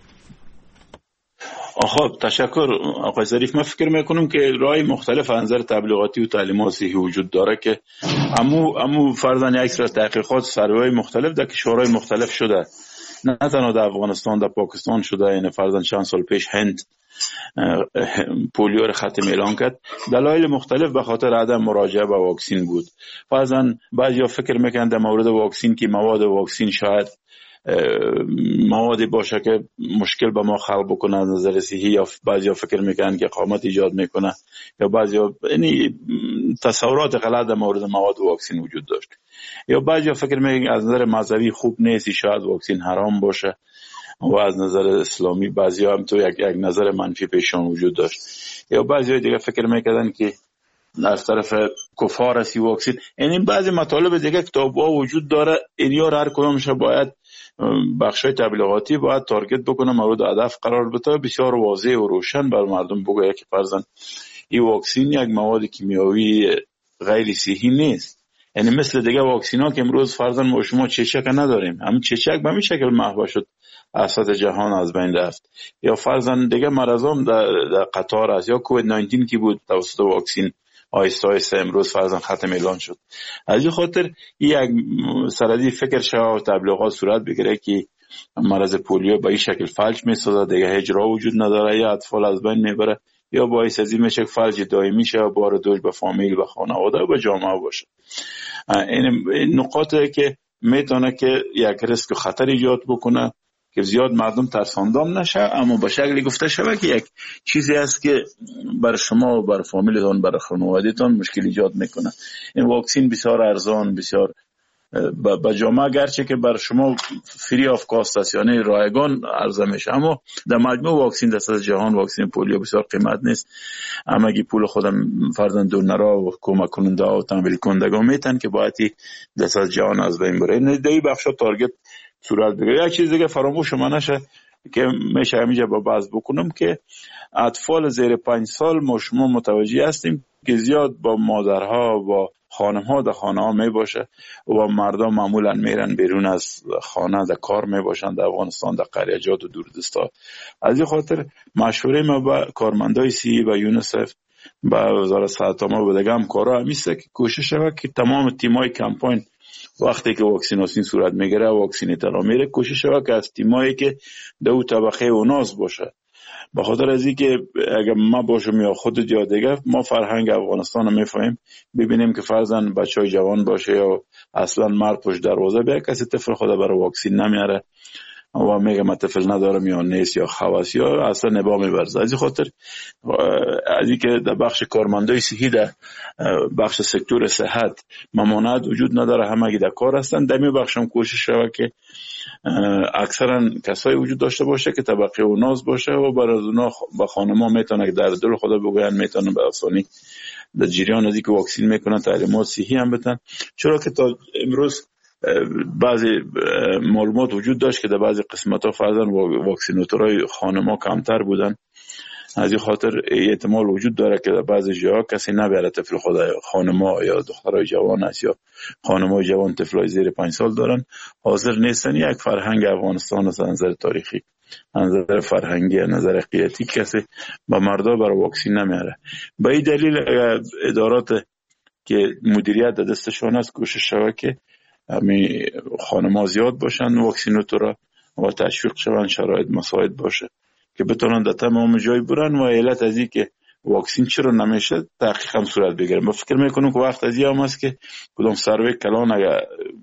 خب تشکر آقای ظریف. من فکر میکنم که راه مختلف از نظر تبلیغاتی و تعلیمات صحی وجود داره که امو امو فرضاً یک سری تحقیقات سروای مختلف در کشورهای مختلف شده، نه تنها در افغانستان، در پاکستان شده. یعنی فرضاً چند سال پیش هند پولیو را ختم اعلان کرد. دلایل مختلف به خاطر عدم مراجعه به واکسین بود. فرضاً بعضیا فکر میکنند در مورد واکسین که مواد واکسین شاید موادی باشه که مشکل به ما خلق بکنه از نظر صحی، یا بعضیا فکر میکنن که اقامت ایجاد میکنه، یا بعضیا یعنی تصورات غلط در مورد مواد واکسن وجود داشت، یا بعضیا فکر میکنن از نظر مذهبی خوب نیست، شاید واکسن حرام باشه، و از نظر اسلامی بعضیا هم تو یک یک نظر منفی پیشان وجود داشت، یا بعضیا دیگه فکر میکردن که از طرف کفار هستی واکسن. یعنی بعضی مطالب دیگه کتاب‌ها وجود داره، اینیا هر کدومش باید بخشای تبلیغاتی باید تارگت بکنه، مورد هدف قرار بده، بسیار واضح و روشن بر مردم بگه که فرضاً این واکسن یک مواد کیمیاوی غیر صحی نیست. یعنی مثل دیگه واکسینا که امروز فرضاً ما شما چچک نداریم، همین چچک به همین شکل محو شد از سطح جهان از بین رفت، یا فرضاً دیگه مرضام در, در قطار است، یا کووید نوزده که بود توسط واکسن آیسته آیسته امروز فرضاً ختم اعلان شد. از این خاطر یک سردی فکر شد و تبلیغات صورت بگیره که مرض پولیو به این شکل فلج میسازه، دیگه هجرا وجود نداره، یا اطفال از بین میبره، یا باعث از این میشه فلج دائمی شه و بار دوش به فامیل و خانواده و به جامعه باشه. این نقاطه که میتونه که یک ریسک و خطر ایجاد بکنه که زیاد مردم ترساندام نشه، اما به شکلی گفته شده که یک چیزی است که بر شما و بر فامیلتان بر خانوادهتان مشکل ایجاد میکنه. این واکسن بسیار ارزان، بسیار با جامعه گرچه که بر شما فری آف کاست است، یعنی رایگان عرضه میشه، اما در مجموع واکسن در سطح جهان واکسن پولیو بسیار قیمت نیست. اما اگه پول خودم فرضاً دونرها و کمک کننده ها و تمویل کنندگان میتن که باید در سطح جهان از بین بره. این دی بخشا تارگت صورت بگیره. یک چیز دیگه فراموش ما نشه که میشه همیشه با باز بکنم که اطفال زیر پنج سال ما شما متوجه هستیم که زیاد با مادرها و خانم‌ها در خانه ها می باشه و مردم معمولا میرن بیرون از خانه در کار می باشن در افغانستان، در قریه‌جات و دوردستا. از این خاطر مشوره ما با کارمندای سی و یونیسف با وزارت صحت ما و دیگه هم کارا همیسته که کوشش شود که تمام تیمای کمپاین وقتی که واکسیناسیون صورت میگیره واکسینی تلا میره، کوشش شود که از تیمایی که دو طبقه اوناس باشه. به خاطر از اینکه اگر ما باشم یا خود یا دیگه ما فرهنگ افغانستان رو میفهمیم، ببینیم که فرضاً بچهای جوان باشه یا اصلا مرد پشت دروازه بیا کسی طفل خود برای واکسین نمیاره و میگه من طفل ندارم یا نیست یا خواست یا اصلا نبا میبرزه. از این خاطر از اینکه در بخش کارمندای صحی در بخش سکتور صحت ممانعت وجود نداره، همه در کار هستن، در می بخش هم کوشش شود که اکثرا کسایی وجود داشته باشه که طبقه و ناز باشه و برای اونا با خانما میتونه که در دل خدا بگوین میتونه به آسانی در جریان از اینکه واکسین میکنن تعلیمات صحی هم بتن. چرا که تا امروز بعضی معلومات وجود داشت که در بعضی قسمت ها فرضاً واکسیناتورهای خانما کمتر بودن. از این خاطر احتمال وجود داره که در بعضی جاها کسی نبره طفل خود خانما یا دخترای جوان است یا خانمای جوان طفلای زیر پنج سال دارن حاضر نیستن. یک فرهنگ افغانستان از نظر تاریخی، از نظر فرهنگی، از نظر عقیدتی کسی با مردا برای واکسین نمیاره. به این دلیل ادارات که مدیریت در دستشون است کوشش شود که همین خانم‌ها زیاد باشن واکسیناتورا و تشویق شون، شرایط مساعد باشه که بتونن در تمام جای برن. و علت از این که واکسین چرا نمیشه تحقیق هم صورت بگیره. من فکر میکنم که وقت از این هم است که کدام سروی کلان اگر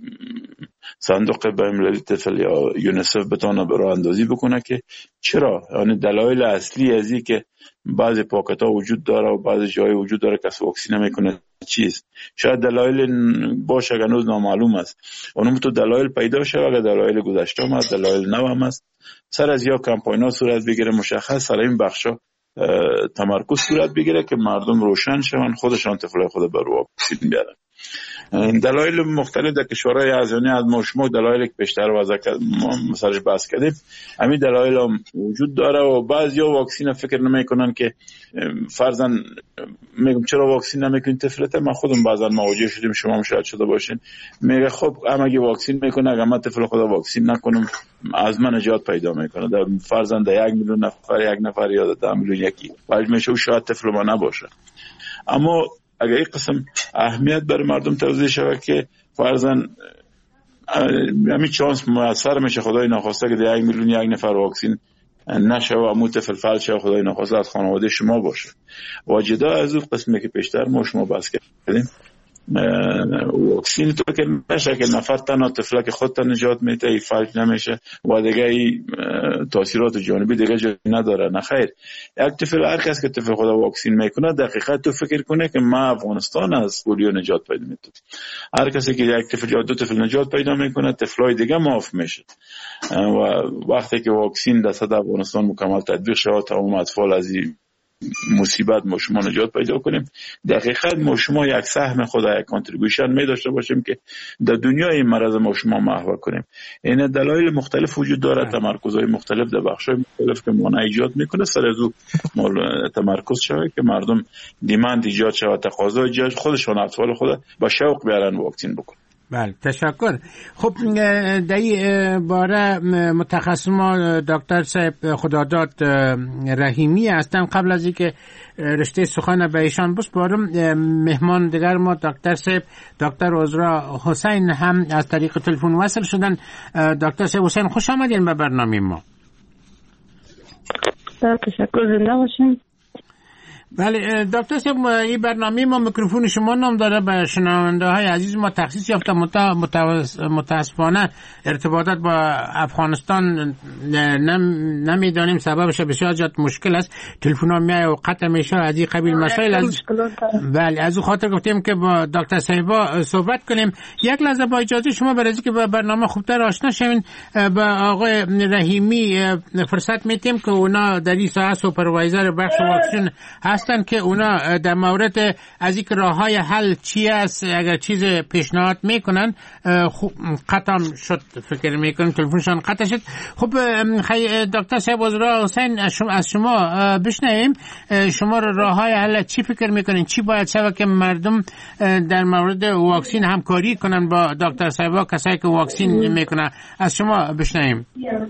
صندوق بین المللی طفل یا یونیسف بتونه برای اندازی بکنه که چرا، یعنی دلایل اصلی از این که بعضی پاکت ها وجود داره و بعضی جای وجود داره که واکسین نمیکنه چیست. شاید دلایل باشه که هنوز نامعلوم است. اونم تو دلایل پیدا شه و دلایل گذشته هم است، دلایل نو هم است. سر از یا کمپاین‌ها صورت بگیره مشخص سر این بخشا تمرکز صورت بگیره که مردم روشن شون خودشان طفلای خود بر واکسین بیارن. این دلایل مختلف در کشورهای آسیایی از ما شما دلایلی که بیشتر وضع مثلا بحث کردیم همین دلایل هم وجود داره و بعضیا واکسین فکر نمیکنن که فرضاً میگم چرا واکسین نمیکنین طفلت. من خودم بعضا مواجه شدیم، شما هم شاید شده باشین، میگه خب اما اگه واکسین میکنه اگه من طفل خدا واکسین نکنم از من نجات پیدا میکنه. در فرضاً در یک میلیون نفر یک نفر یا در میلیون یکی ولی میشه و شاید طفل ما نباشه. اما اگر این قسم اهمیت برای مردم توضیح شود که فرضاً همین چانس موثر میشه خدای ناخواسته که در یک میلیون یک نفر واکسین نشه و متفل فلج شه خدای ناخواسته از خانواده شما باشه. و جدا از اون قسمی که پیشتر ما شما بحث کردیم واکسین تو که نشه که نفر تنها طفلک خود نجات میده ای فلج نمیشه و دیگه ای تاثیرات جانبی دیگه جا نداره. نه خیر، یک طفل هر کس که طفل خود واکسین میکنه دقیقاً تو فکر کنه که ما افغانستان از پولیو نجات پیدا میده. هر کسی که یک طفل یا دو طفل نجات پیدا میکنه طفلای دیگه معاف میشه و وقتی که واکسین در سطح افغانستان مکمل تطبیق شود تمام اطفال از این مصیبت ما شما نجات پیدا کنیم. دقیقاً ما شما یک سهم خود یک کانتریبیوشن می داشته باشیم که در دنیای این مرض ما شما محو کنیم. این دلایل مختلف وجود داره، تمرکزهای مختلف در بخش‌های مختلف که مانع ایجاد میکنه سر از او تمرکز شود که مردم دیماند ایجاد شود، تقاضا ایجاد خودشون اطفال خود با شوق بیارن واکسین بکنن. بله تشکر. خب در این باره متخصص ما دکتر صاحب خداداد رحیمی هستن. قبل از اینکه رشته سخن به ایشان بسپارم مهمان دیگر ما دکتر صاحب دکتر عذرا حسین هم از طریق تلفن وصل شدن. دکتر صاحب حسین خوش آمدین به برنامه ما. تشکر، زنده باشین. بله دکتر صاحب این برنامه ما میکروفون شما نام داره به شنونده های عزیز ما تخصیص یافته. متاسفانه ارتباطات با افغانستان نمیدانیم سببش بسیار زیاد مشکل است، تلفن ها میای و قطع میشه از این قبیل مسائل. از بله از اون خاطر گفتیم که با دکتر صاحبا صحبت کنیم. یک لحظه با اجازه شما برای اینکه با برنامه خوبتر آشنا شوین با آقای رحیمی فرصت میدیم که اونا در این ساعت سوپروایزر بخش واکسن هستن که اونا در مورد از اینکه راههای حل چی است اگر چیز پیشنهاد میکنن. خوب قطع شد فکر میکنم تلفنشان قطع شد. خب دکتر صاحب عذرا حسین از شما بشنویم شما راههای حل چی فکر میکنین، چی باید شود که مردم در مورد واکسین همکاری کنن با دکتر صاحبا کسایی که واکسین میکنن. از شما بشنویم.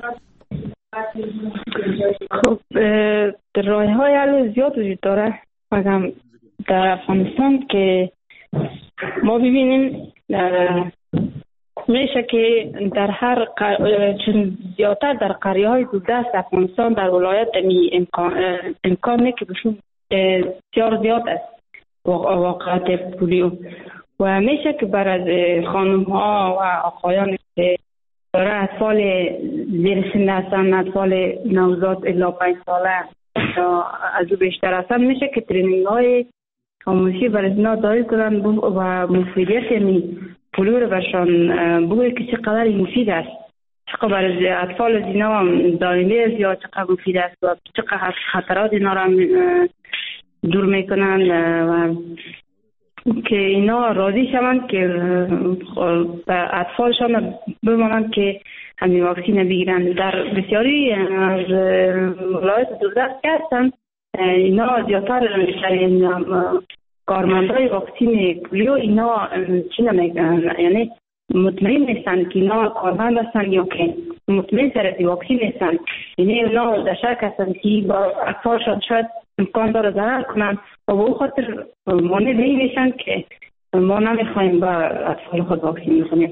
خب راه های حل زیاد وجود داره. اگر در افغانستان که ما ببینیم میشه که در هر قر... چون زیادتر در قریه های دوردست افغانستان در ولایت می امکان امکان که بشون بسیار زیاد است واقعات پولیو و میشه که برای خانم ها و آقایان که داره اطفال زیر سن هستن، اطفال نوزاد الی پنج ساله یا از او بیشتر هستن، میشه که ترینینگ های آموزشی برای اینا دایر کنن و مفیدیت می پولیو رو برشان بگوید که چقدر مفید است، چقدر برای اطفال اینا دائمی است یا چقدر مفید است و چقدر خطرات اینا را دور میکنن و که اینا راضی شوند که اطفالشان بمانند که همین واکسین بگیرن. در بسیاری از ولایات دوردست که هستن اینا زیادتر کارمندای واکسین پولیو اینا چی نمیگن، یعنی مطمئن نیستن که اینا کارمند هستن یا که مطمئن سر واکسین نیستن، یعنی اونا در شک هستن که با اطفالشان شاید امکان داره ضرر کنن و به او خاطر مانع بهی میشن که ما نمیخوایم با اطفال خود واکسین بکنیم.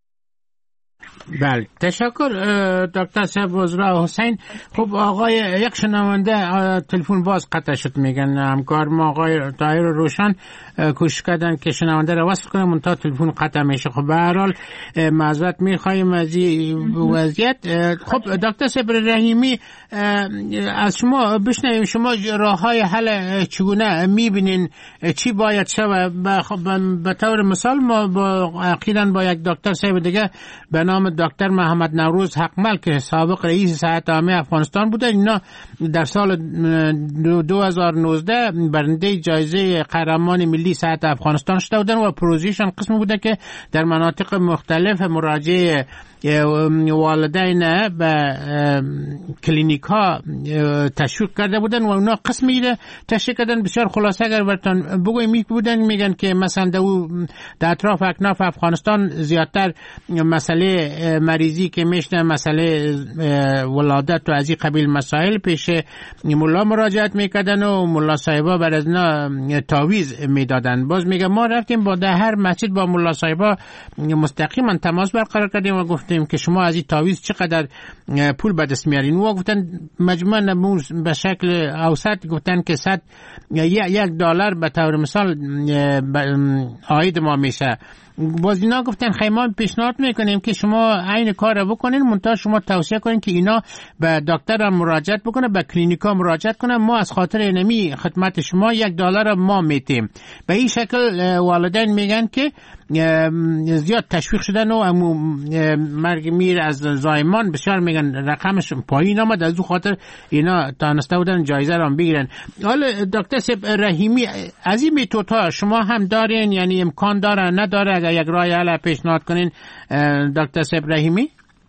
بله تشکر دکتر صاحب عذرا حسین. خب آقای یک شنونده تلفن باز قطع شد، میگن همکار ما آقای طاهر روشن کوشش کردن که شنونده را وصل کنه منتها تلفن قطع میشه. خب به هر حال معذرت میخوایم از این وضعیت. خب دکتر صاحب رحیمی از شما بشنویم شما راههای حل چگونه میبینین، چی باید شود؟ به طور مثال ما با عقیداً با یک دکتر صاحب دیگه به نام دکتر محمد نوروز حقمل که سابق رئیس صحت عامه افغانستان بوده، اینا در سال دو هزار و نوزده برنده جایزه قهرمان ملی صحت افغانستان شده بودن و پروژهشان قسم بوده که در مناطق مختلف مراجعه والدین به کلینیک ها تشویق کرده بودن و اونا قسمی ده تشویق کردن. بسیار خلاصه اگر براتون بگویم می بودن میگن که مثلا در اطراف اکناف افغانستان زیادتر مسئله مریضی که میشنه مسئله ولادت و از این قبیل مسائل پیش ملا مراجعت میکردن و ملا صاحبا بر از اینا تعویض میدادن. باز میگه ما رفتیم با در هر مسجد با ملا صاحبا مستقیما تماس برقرار کردیم و گفتیم که شما از این تعویض چقدر پول به دست میارین. و گفتن مجموعاً به شکل اوسط گفتن که صد یک دلار به طور مثال عاید ما میشه. باز اینا گفتن خیلی پیشنهاد میکنیم که شما عین کار رو بکنین، منتها شما توصیه کنین که اینا به دکتر مراجعت بکنه، به کلینیکا مراجعت کنه، ما از خاطر اینمی خدمت شما یک دلار ما میتیم. به این شکل والدین میگن که زیاد تشویق شدن و مرگ میر از زایمان بسیار میگن رقمش پایین آمد، از اون خاطر اینا تانسته بودن جایزه را بگیرن. حالا دکتر صاحب رحیمی از این میتودها شما هم دارین، یعنی امکان داره نداره؟ اگر یک راه حل پیشنهاد کنین دکتر صاحب رحیمی.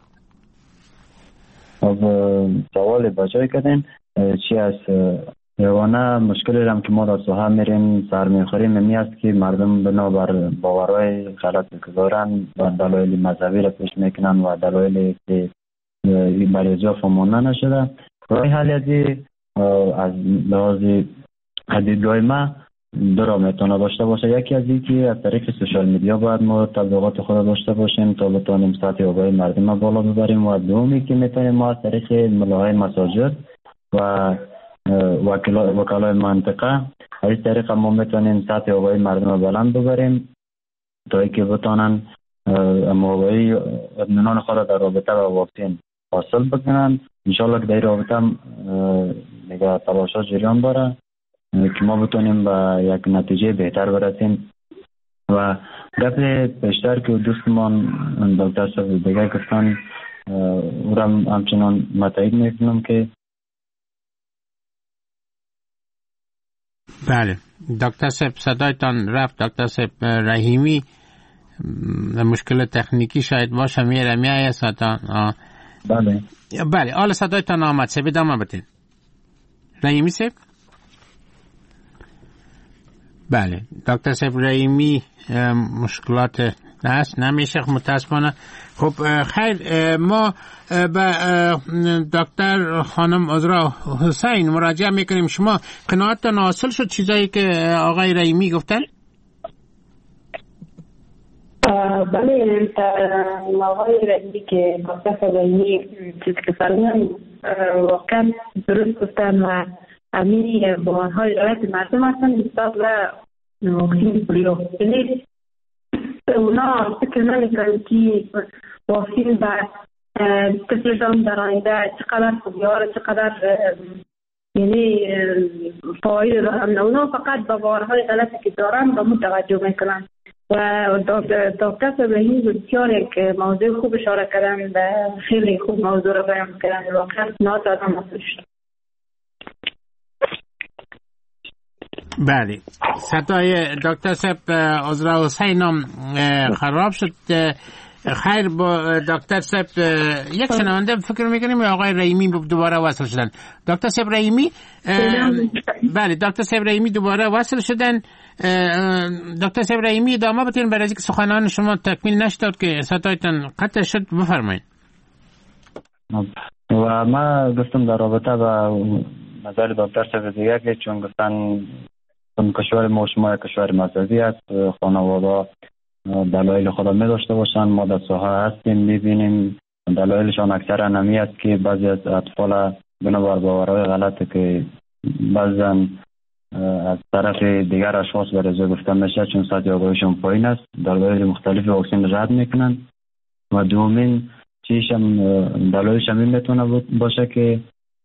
خب سوال بجای کردین چی از یوانه مشکلی هم که ما در سوها میریم سر میخوریم می است که مردم بنابر باورهای غلط که دارن و دلایل مذهبی را پیش میکنن و دلایلی که مریضا فهمانده نشده. راه حل از لحاظ دیدگاه ما دو را میتونه داشته باشه. یکی از این که از طریق سوشال میدیا باید ما تبلیغات خود داشته باشیم تا بتونیم سطح آگاهی مردم بالا ببریم، و دومی که میتونیم ما از طریق ملاهای مساجد و وکلای منطقه از این طریق ما میتونیم سطح آگاهی مردم بلند ببریم تا اینکه بتونن آگاهی اطمینان خود در رابطه با واکسن حاصل بکنن. انشالله که در رابطه نگاه تلاشات جریان داره که ما بتونیم به یک نتیجه بهتر برسیم. و گپ بیشتر که دوستمان دکتر صاحب دیگه گفتن او را همچنان متایید میکنم که بله. دکتر صاحب صدایتان رفت. دکتر صاحب رحیمی مشکل تکنیکی شاید باشه، میره میایه صدا. بله بله حالا صدایتان آمد. سه بدامه بتین رحیمی صاحب. بله دکتر صاحب رحیمی مشکلات هست نمیشه متاسفانه. خب خیر ما به دکتر خانم عذرا حسین مراجعه میکنیم. شما قناعتتان حاصل شد چیزایی که آقای رحیمی گفتن؟ بله آقای رحیمی که دکتر رحیمی چیز که فرمودن واقعا درست گفتن و همین باورهای رایت مردم هستن نسبت به واکسین پولیو. یعنی اونا فکر نمیکنن که واکسین به طفلشان در آینده چقدر خوبیاره، چقدر یعنی فاید دارن. اونا فقط به باورهای غلطی که دارن به متوجه میکنن. و دکتر صاحبی بسیار یک موضوع خوب اشاره کردن، خیلی خوب موضوع رو بیان کردن. واقعا نات آدم حاصل شد. بله صدای دکتر صاحب عذرا حسین هم خراب شد. خیر با دکتر صاحب یک شنونده فکر میکنیم آقای رحیمی دوباره وصل شدن. دکتر صاحب رحیمی بله دکتر صاحب رحیمی دوباره وصل شدن. دکتر صاحب رحیمی ادامه بتین برای اینکه سخنان شما تکمیل نشد که صدایتان قطع شد. بفرمایید. و ما گفتم در رابطه با نظر دکتر صاحب دیگه که چون گفتن کشور ما شما کشور مذهبی است، خانواده دلایل خود می داشته باشند. ما در ساحه هستیم میبینیم دلایلشان اکثر نمی است که بعضی از اطفال بنابر باورهای غلط که بعضا از طرف دیگر اشخاص به رضا گفته میشه چون سطح آگاهیشون پایین است دلایل مختلف واکسن رد میکنن. و دومین چیش هم دلایلش هم میتونه باشه که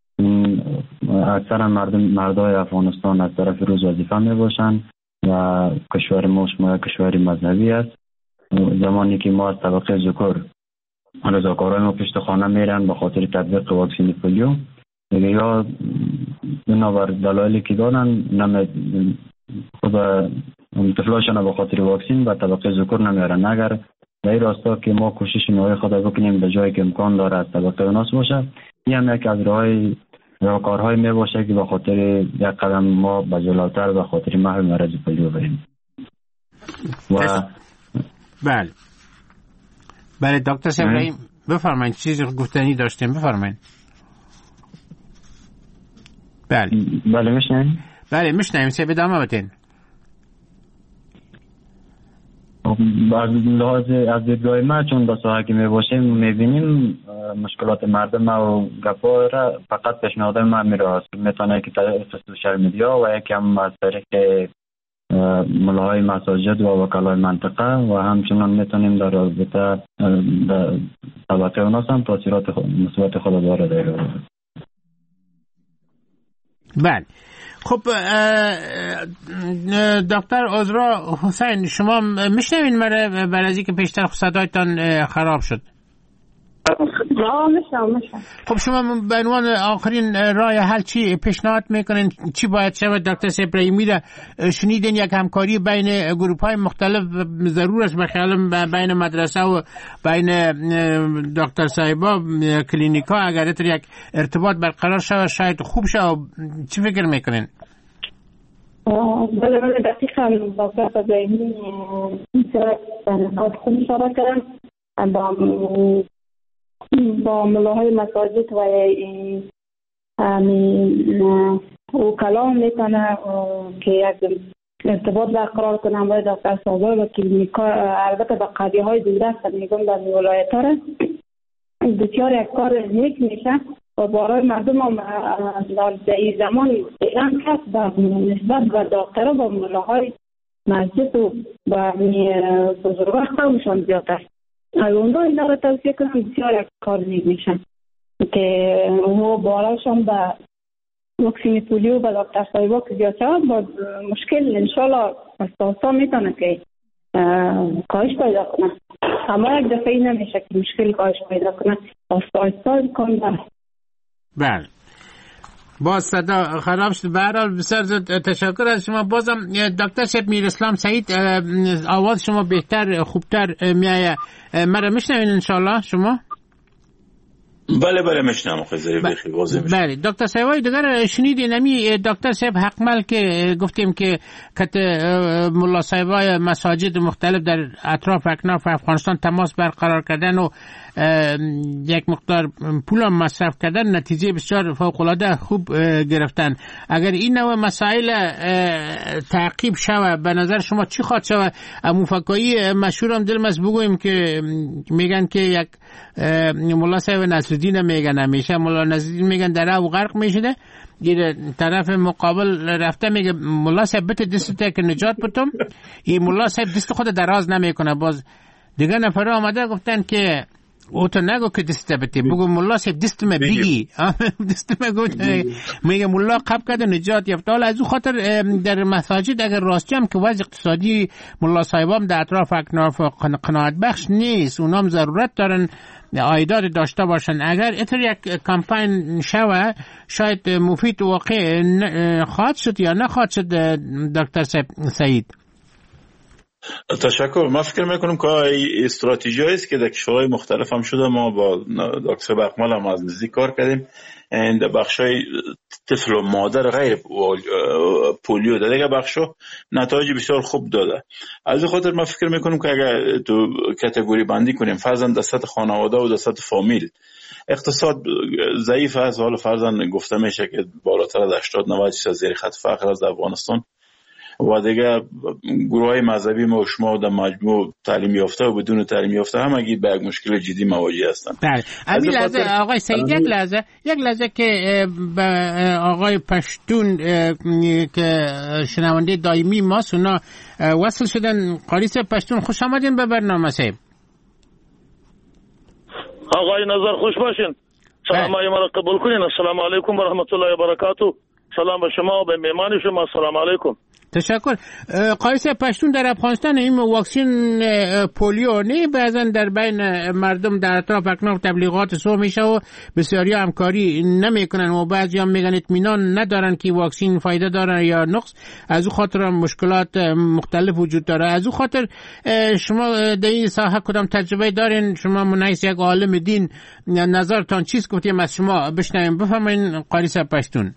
اکثر مردم مردای افغانستان از طرف روز وظیفه می باشن و کشور ما شما کشور مذهبی است. زمانی که ما از طبقه ذکر رضاکارای ما پشت خانه میرن به خاطر تطبیق واکسن پولیو دیگه، یا بنابر دلایلی که دارن نمی خود طفلاشون به خاطر واکسن به طبقه ذکر نمیارن. اگر در این راستا که ما کوشش نوعی خود بکنیم به جایی که امکان داره از طبقه ناس باشه، این هم یک از راههای راهکارهای می باشه که به خاطر یک قدم ما به جلوتر به خاطر محو مرض پولیو بریم. و بله بله دکتر ابراهیم بفرمایید، چیزی گفتنی داشتیم بفرمایید. بله بله میشنوید؟ بله میشنویم، سه ادامه بدین. از لحاظ از دیدگاه ما چون با ساحه که میباشیم میبینیم مشکلات مردم و گپا را فقط پیشنهاد ما میره میتونه که طریق سوشال میدیا و یکی هم از طریق ملاهای مساجد و وکلای منطقه و همچنان میتونیم در رابطه طبقه اوناس هم تاثیرات مثبت خود داره داره. بله خب دکتر عذرا حسین، شما میشنوین مره برای از اینکه پیشتر صدایتان خراب شد؟ خب شما به عنوان آخرین راه حل چی پیشنهاد میکنین؟ چی باید شود؟ دکتر ابراهیمی را شنیدین، یک همکاری بین گروپ های مختلف ضرور است بخیالم، بین مدرسه و بین دکتر صاحبا کلینیکا، اگر اتر یک ارتباط برقرار شود شاید خوب شود. چی فکر میکنین؟ بله بله دقیقا دکتر ابراهیمی در خود اشاره کردن با با ملاهای مساجد و او کلام میکنه که یک ارتباط برقرار کنم با دکتر صاحب و کلینیکا، البته با قضیه های دیگه میگم در ولایت ها بسیار یک کار نیک میشه و برای مردم هم در این زمان اعلام کرد با نسبت به دکتر و ملاهای مسجد و با بزرگان قومشان زیاد است. از اونجا اینا رو توصیه کنم بسیار یک کار نیک میشن که ما باراشون به واکسین پولیو و دکتر صاحبا که زیاد شود با مشکل انشالله استاسا میتونه که کاهش پیدا کنه. اما یک دفعه نمیشه که مشکل کاهش پیدا کنه، استاسا کن داره. بله باز صدا خراب شد. به هر حال بسیار تشکر از شما. بازم دکتر شب میر اسلام سعید، آواز شما بهتر خوبتر میایه، مرا میشنوین انشالله شما؟ بله بله میشنم خیلی بخیر واضح میشه. بله دکتر صاحبای دیگر شنیدین نمی دکتر صاحب حقمل که گفتیم که کت ملا صاحبای مساجد مختلف در اطراف اکناف افغانستان تماس برقرار کردن و یک مقدار پول مصرف کردن، نتیجه بسیار فوق العاده خوب گرفتن. اگر این نوع مسائل تعقیب شود به نظر شما چی خواهد شود؟ مفکری مشهور هم دلم است بگویم که میگن که یک ملا صاحب نصرالدین میگن، همیشه ملا نصرالدین میگن در او غرق میشده، گیر طرف مقابل رفته میگه ملا صاحب بته دسته که نجات بتم، این ملا صاحب دست خود دراز نمیکنه. باز دیگه نفر آمده گفتن که او تو نگو که دسته بته، بگو ملا صاحب دست ما بگی دست ما گفت میگه ملا قب کرده نجات یافته. حالا از او خاطر در مساجد اگر راستی هم که وضع اقتصادی ملا صاحبام در اطراف اکناف قناعت بخش نیست، اونام ضرورت دارن عایدات داشته باشن. اگر اتر یک کمپین شوه شاید مفید واقع خواهد شد یا نخواهد شد دکتر سعید؟ تشکر. من فکر میکنم که استراتژی است که در کشورهای مختلف هم شده. ما با دکتر بخمل هم از نزدیک کار کردیم در بخشای طفل و مادر غیر پولیو در دیگه بخشا نتایج بسیار خوب داده. از این خاطر من فکر میکنم که اگر تو کاتگوری بندی کنیم فرضاً در سطح خانواده و در سطح فامیل اقتصاد ضعیف است، حالا فرضاً گفته میشه که بالاتر از هشتاد نود درصد زیر خط فقر از افغانستان و دیگه گروه های مذهبی ما و شما در مجموع تعلیم یافته و بدون تعلیم یافته هم اگه به یک مشکل جدی مواجه هستند. بله همین لحظه آقای سعید یک لحظه یک لحظه که به آقای پشتون که شنونده دائمی ما اونا وصل شدن. قاری صاحب پشتون خوش آمدین به برنامه صاحب. آقای نظر خوش باشین، سلام های مرا قبول کنین. السلام علیکم و رحمت الله و برکاته. سلام به شما و به مهمان شما. السلام علیکم. تشکر. قاری صاحب پشتون در افغانستان این واکسین پولیو نه بعضا در بین مردم در اطراف اکناف تبلیغات سو میشه و بسیاری همکاری نمیکنن و بعضی هم میگن اطمینان ندارن که واکسین فایده داره یا نقص، از او خاطر مشکلات مختلف وجود داره. از او خاطر شما در این ساحه کدام تجربه دارین؟ شما منحیث یک عالم دین نظرتان چیست؟ گفتیم از شما بشنویم. بفرمایید قاری صاحب پشتون.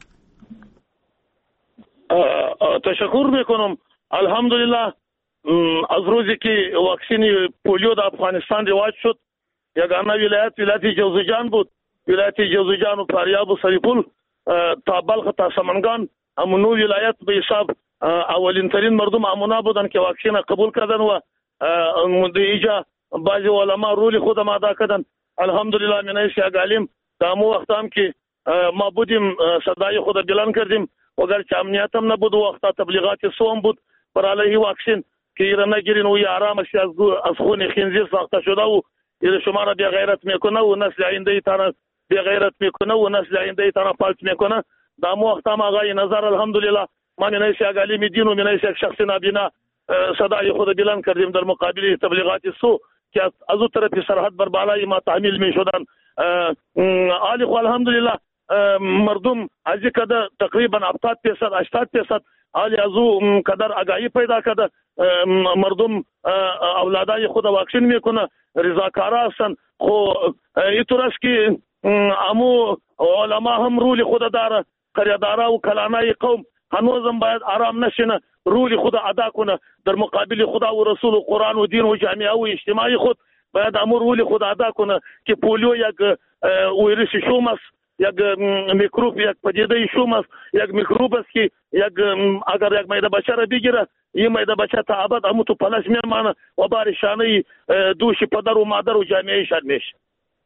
تشکر میکنم. الحمدلله از روزی که واکسین پولیو در افغانستان رواج شد یگانه ولایت ولایت جوزجان بود. ولایت جوزجان و فاریاب و سریپول تا بلخ تا سمنگان همونو ولایت به حساب اولین ترین مردم امونا بودن که واکسین قبول کردن و در اینجا بعضی علما رول خود ما ادا کردن. الحمدلله من شاگالیم دامو وقت هم که ما بودیم صدای خود بلند کردیم وگر که امنیت هم نبود وقتا تبلیغات سوم بود بر علیه واکسین که ایران نگیرین و آرامش از از خون خنزیر ساخته شده و ایران شما را بی غیرت میکنه و نسل آینده ایتان بی غیرت میکنه و نسل آینده ایتان پالت میکنه. دامو وقت هم آقای نظر الحمدلله ما من شاگالیم دین و من شخص نابینا صدای خود بلند کردیم در مقابل تبلیغات سو که از او طرف سرحد بر بالای ما تحمیل می شدن. عالی خو الحمدلله مردم از کده تقریبا هفتاد درصد هشتاد درصد عالی از او قدر آگاهی پیدا کرده. مردم اولادای خود واکسین میکنه رضاکارا هستن. خو اینطور است که امو علما هم رول خود داره قریادارا و کلانای قوم هنوزم باید آرام نشینه رول خود ادا کنه در مقابل خدا و رسول و قرآن و دین و جامعه و اجتماعی خود باید امور رول خود ادا کنه که پولیو یک ویروس شوم است، یک میکروب یک پدیده شوم است، یک میکروب است که یک اگر یک میده بچه را بگیره این میده بچه تا ابد امو تو پلش میمانه و بارشانه دوش پدر و مادر و جامعه شد میشه.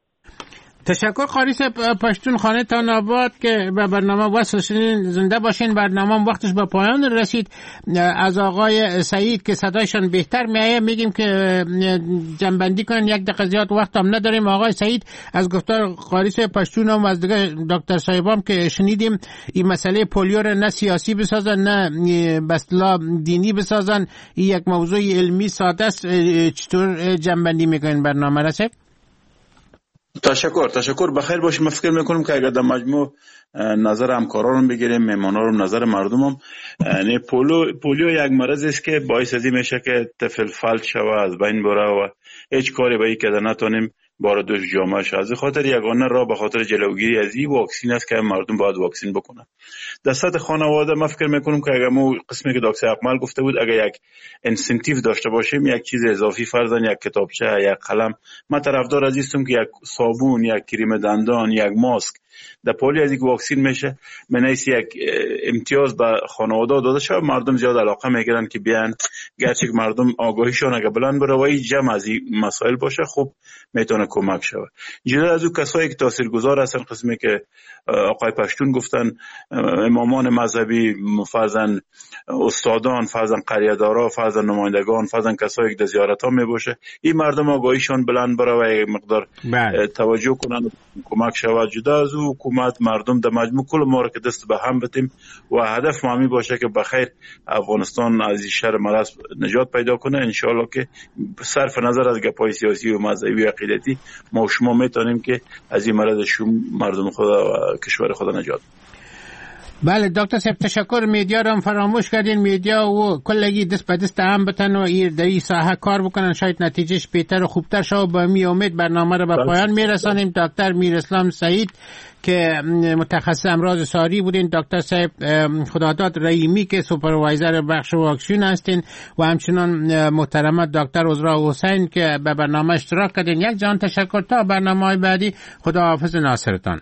تشکر قاری صاحب پشتون خانه تان آباد که به برنامه وصل شدین. زنده باشین. برنامه وقتش به پایان رسید. از آقای سعید که صدایشان بهتر میایه میگیم که جنبندی کنن، یک دقیقه زیاد وقت هم نداریم. آقای سعید از گفتار قاری صاحب پشتون هم از دیگه دکتر صاحبام که شنیدیم این مسئله پولیو رو نه سیاسی بسازن نه به اصطلاح دینی بسازن، این یک موضوع علمی ساده است. چطور جنبندی میکنین برنامه را صاحب؟ تشکر تشکر بخیر باشیم. من فکر میکنم که اگر در مجموع نظر همکاران بگیریم، مهمانان، نظر مردم هم، یعنی پولیو پولیو یک مرض است که باعث ازی میشه که طفل فلج شوه، از بین بره و هیچ کاری به این که نتونیم بار دوش جامعه شه. از خاطر یگانه راه به خاطر جلوگیری از این واکسین است که مردم باید واکسین بکنن. در سطح خانواده من فکر میکنم که اگر مو قسمی که دکتر اکمل گفته بود اگر یک انسنتیو داشته باشیم، یک چیز اضافی فرضاً یک کتابچه، یک قلم، من طرفدار از هستم که یک صابون، یک کریم دندان، یک ماسک در پولیو از یک واکسین میشه من ایسی یک امتیاز به خانواده داده شد. مردم زیاد علاقه میگیرن که بیان، گرچه که مردم آگاهیشون اگه بلند بره و این جمع از این مسائل باشه خوب میتونه کمک شود. جدا از اون کسایی که تاثیرگذار هستن، قسمی که آقای پشتون گفتن، امامان مذهبی، فرضاً استادان، فرضاً قریه‌دارا، فرضاً نمایندگان، فرضاً کسایی که در زیارت ها میباشه، این مردم آگاهیشون بلند بره و یک مقدار توجه کنن و کمک شود. جدا از او حکومت، مردم در مجموع کل ما را که دست به هم بتیم و هدف ما همین باشه که بخیر افغانستان از این شر مرض نجات پیدا کنه. انشالله که صرف نظر از گپای سیاسی و مذهبی و عقیدتی ما و شما میتونیم که از این مرض شوم مردم خدا و کشور خدا نجات. بله دکتر صاحب تشکر. میدیا رو هم فراموش کردین. میدیا و کلگی دست به دست هم بتن و ایر در این ساحه کار بکنن، شاید نتیجهش بهتر و خوبتر شد. با می امید برنامه رو به پایان میرسانیم. دکتر میراسلام سعید که متخصص امراض ساری بودین، دکتر صاحب خداداد رحیمی که سوپروایزر بخش واکسین هستین و همچنان محترمه دکتر عذرا حسین که به برنامه اشتراک کردین. یک جان تشکر. تا برنامه‌های بعدی خداحافظ ناصرتان.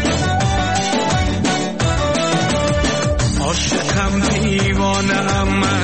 دیوانه ام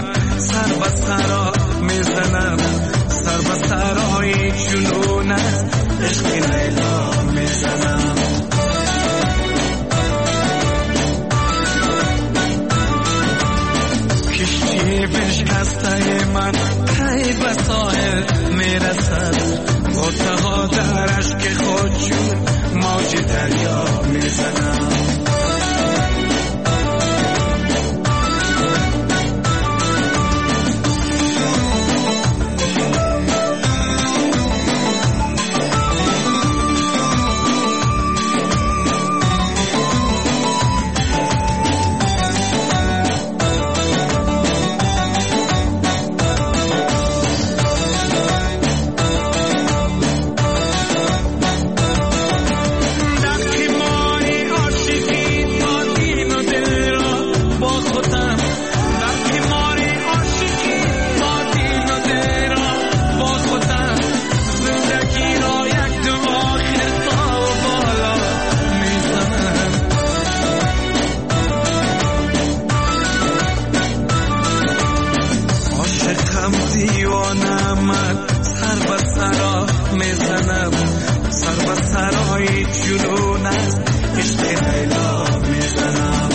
های جنون است عشق لیلا میزنم.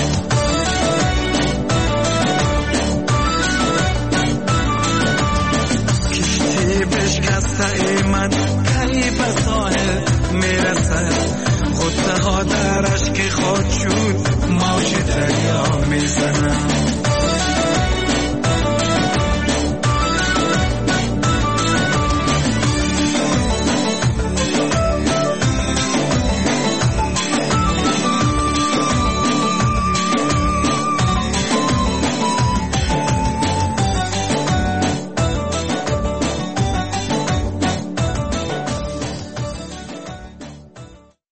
کشتی بشکسته من کی به ساحل میرسد، غصه ها در اشک خود شد موج دریا میزنم.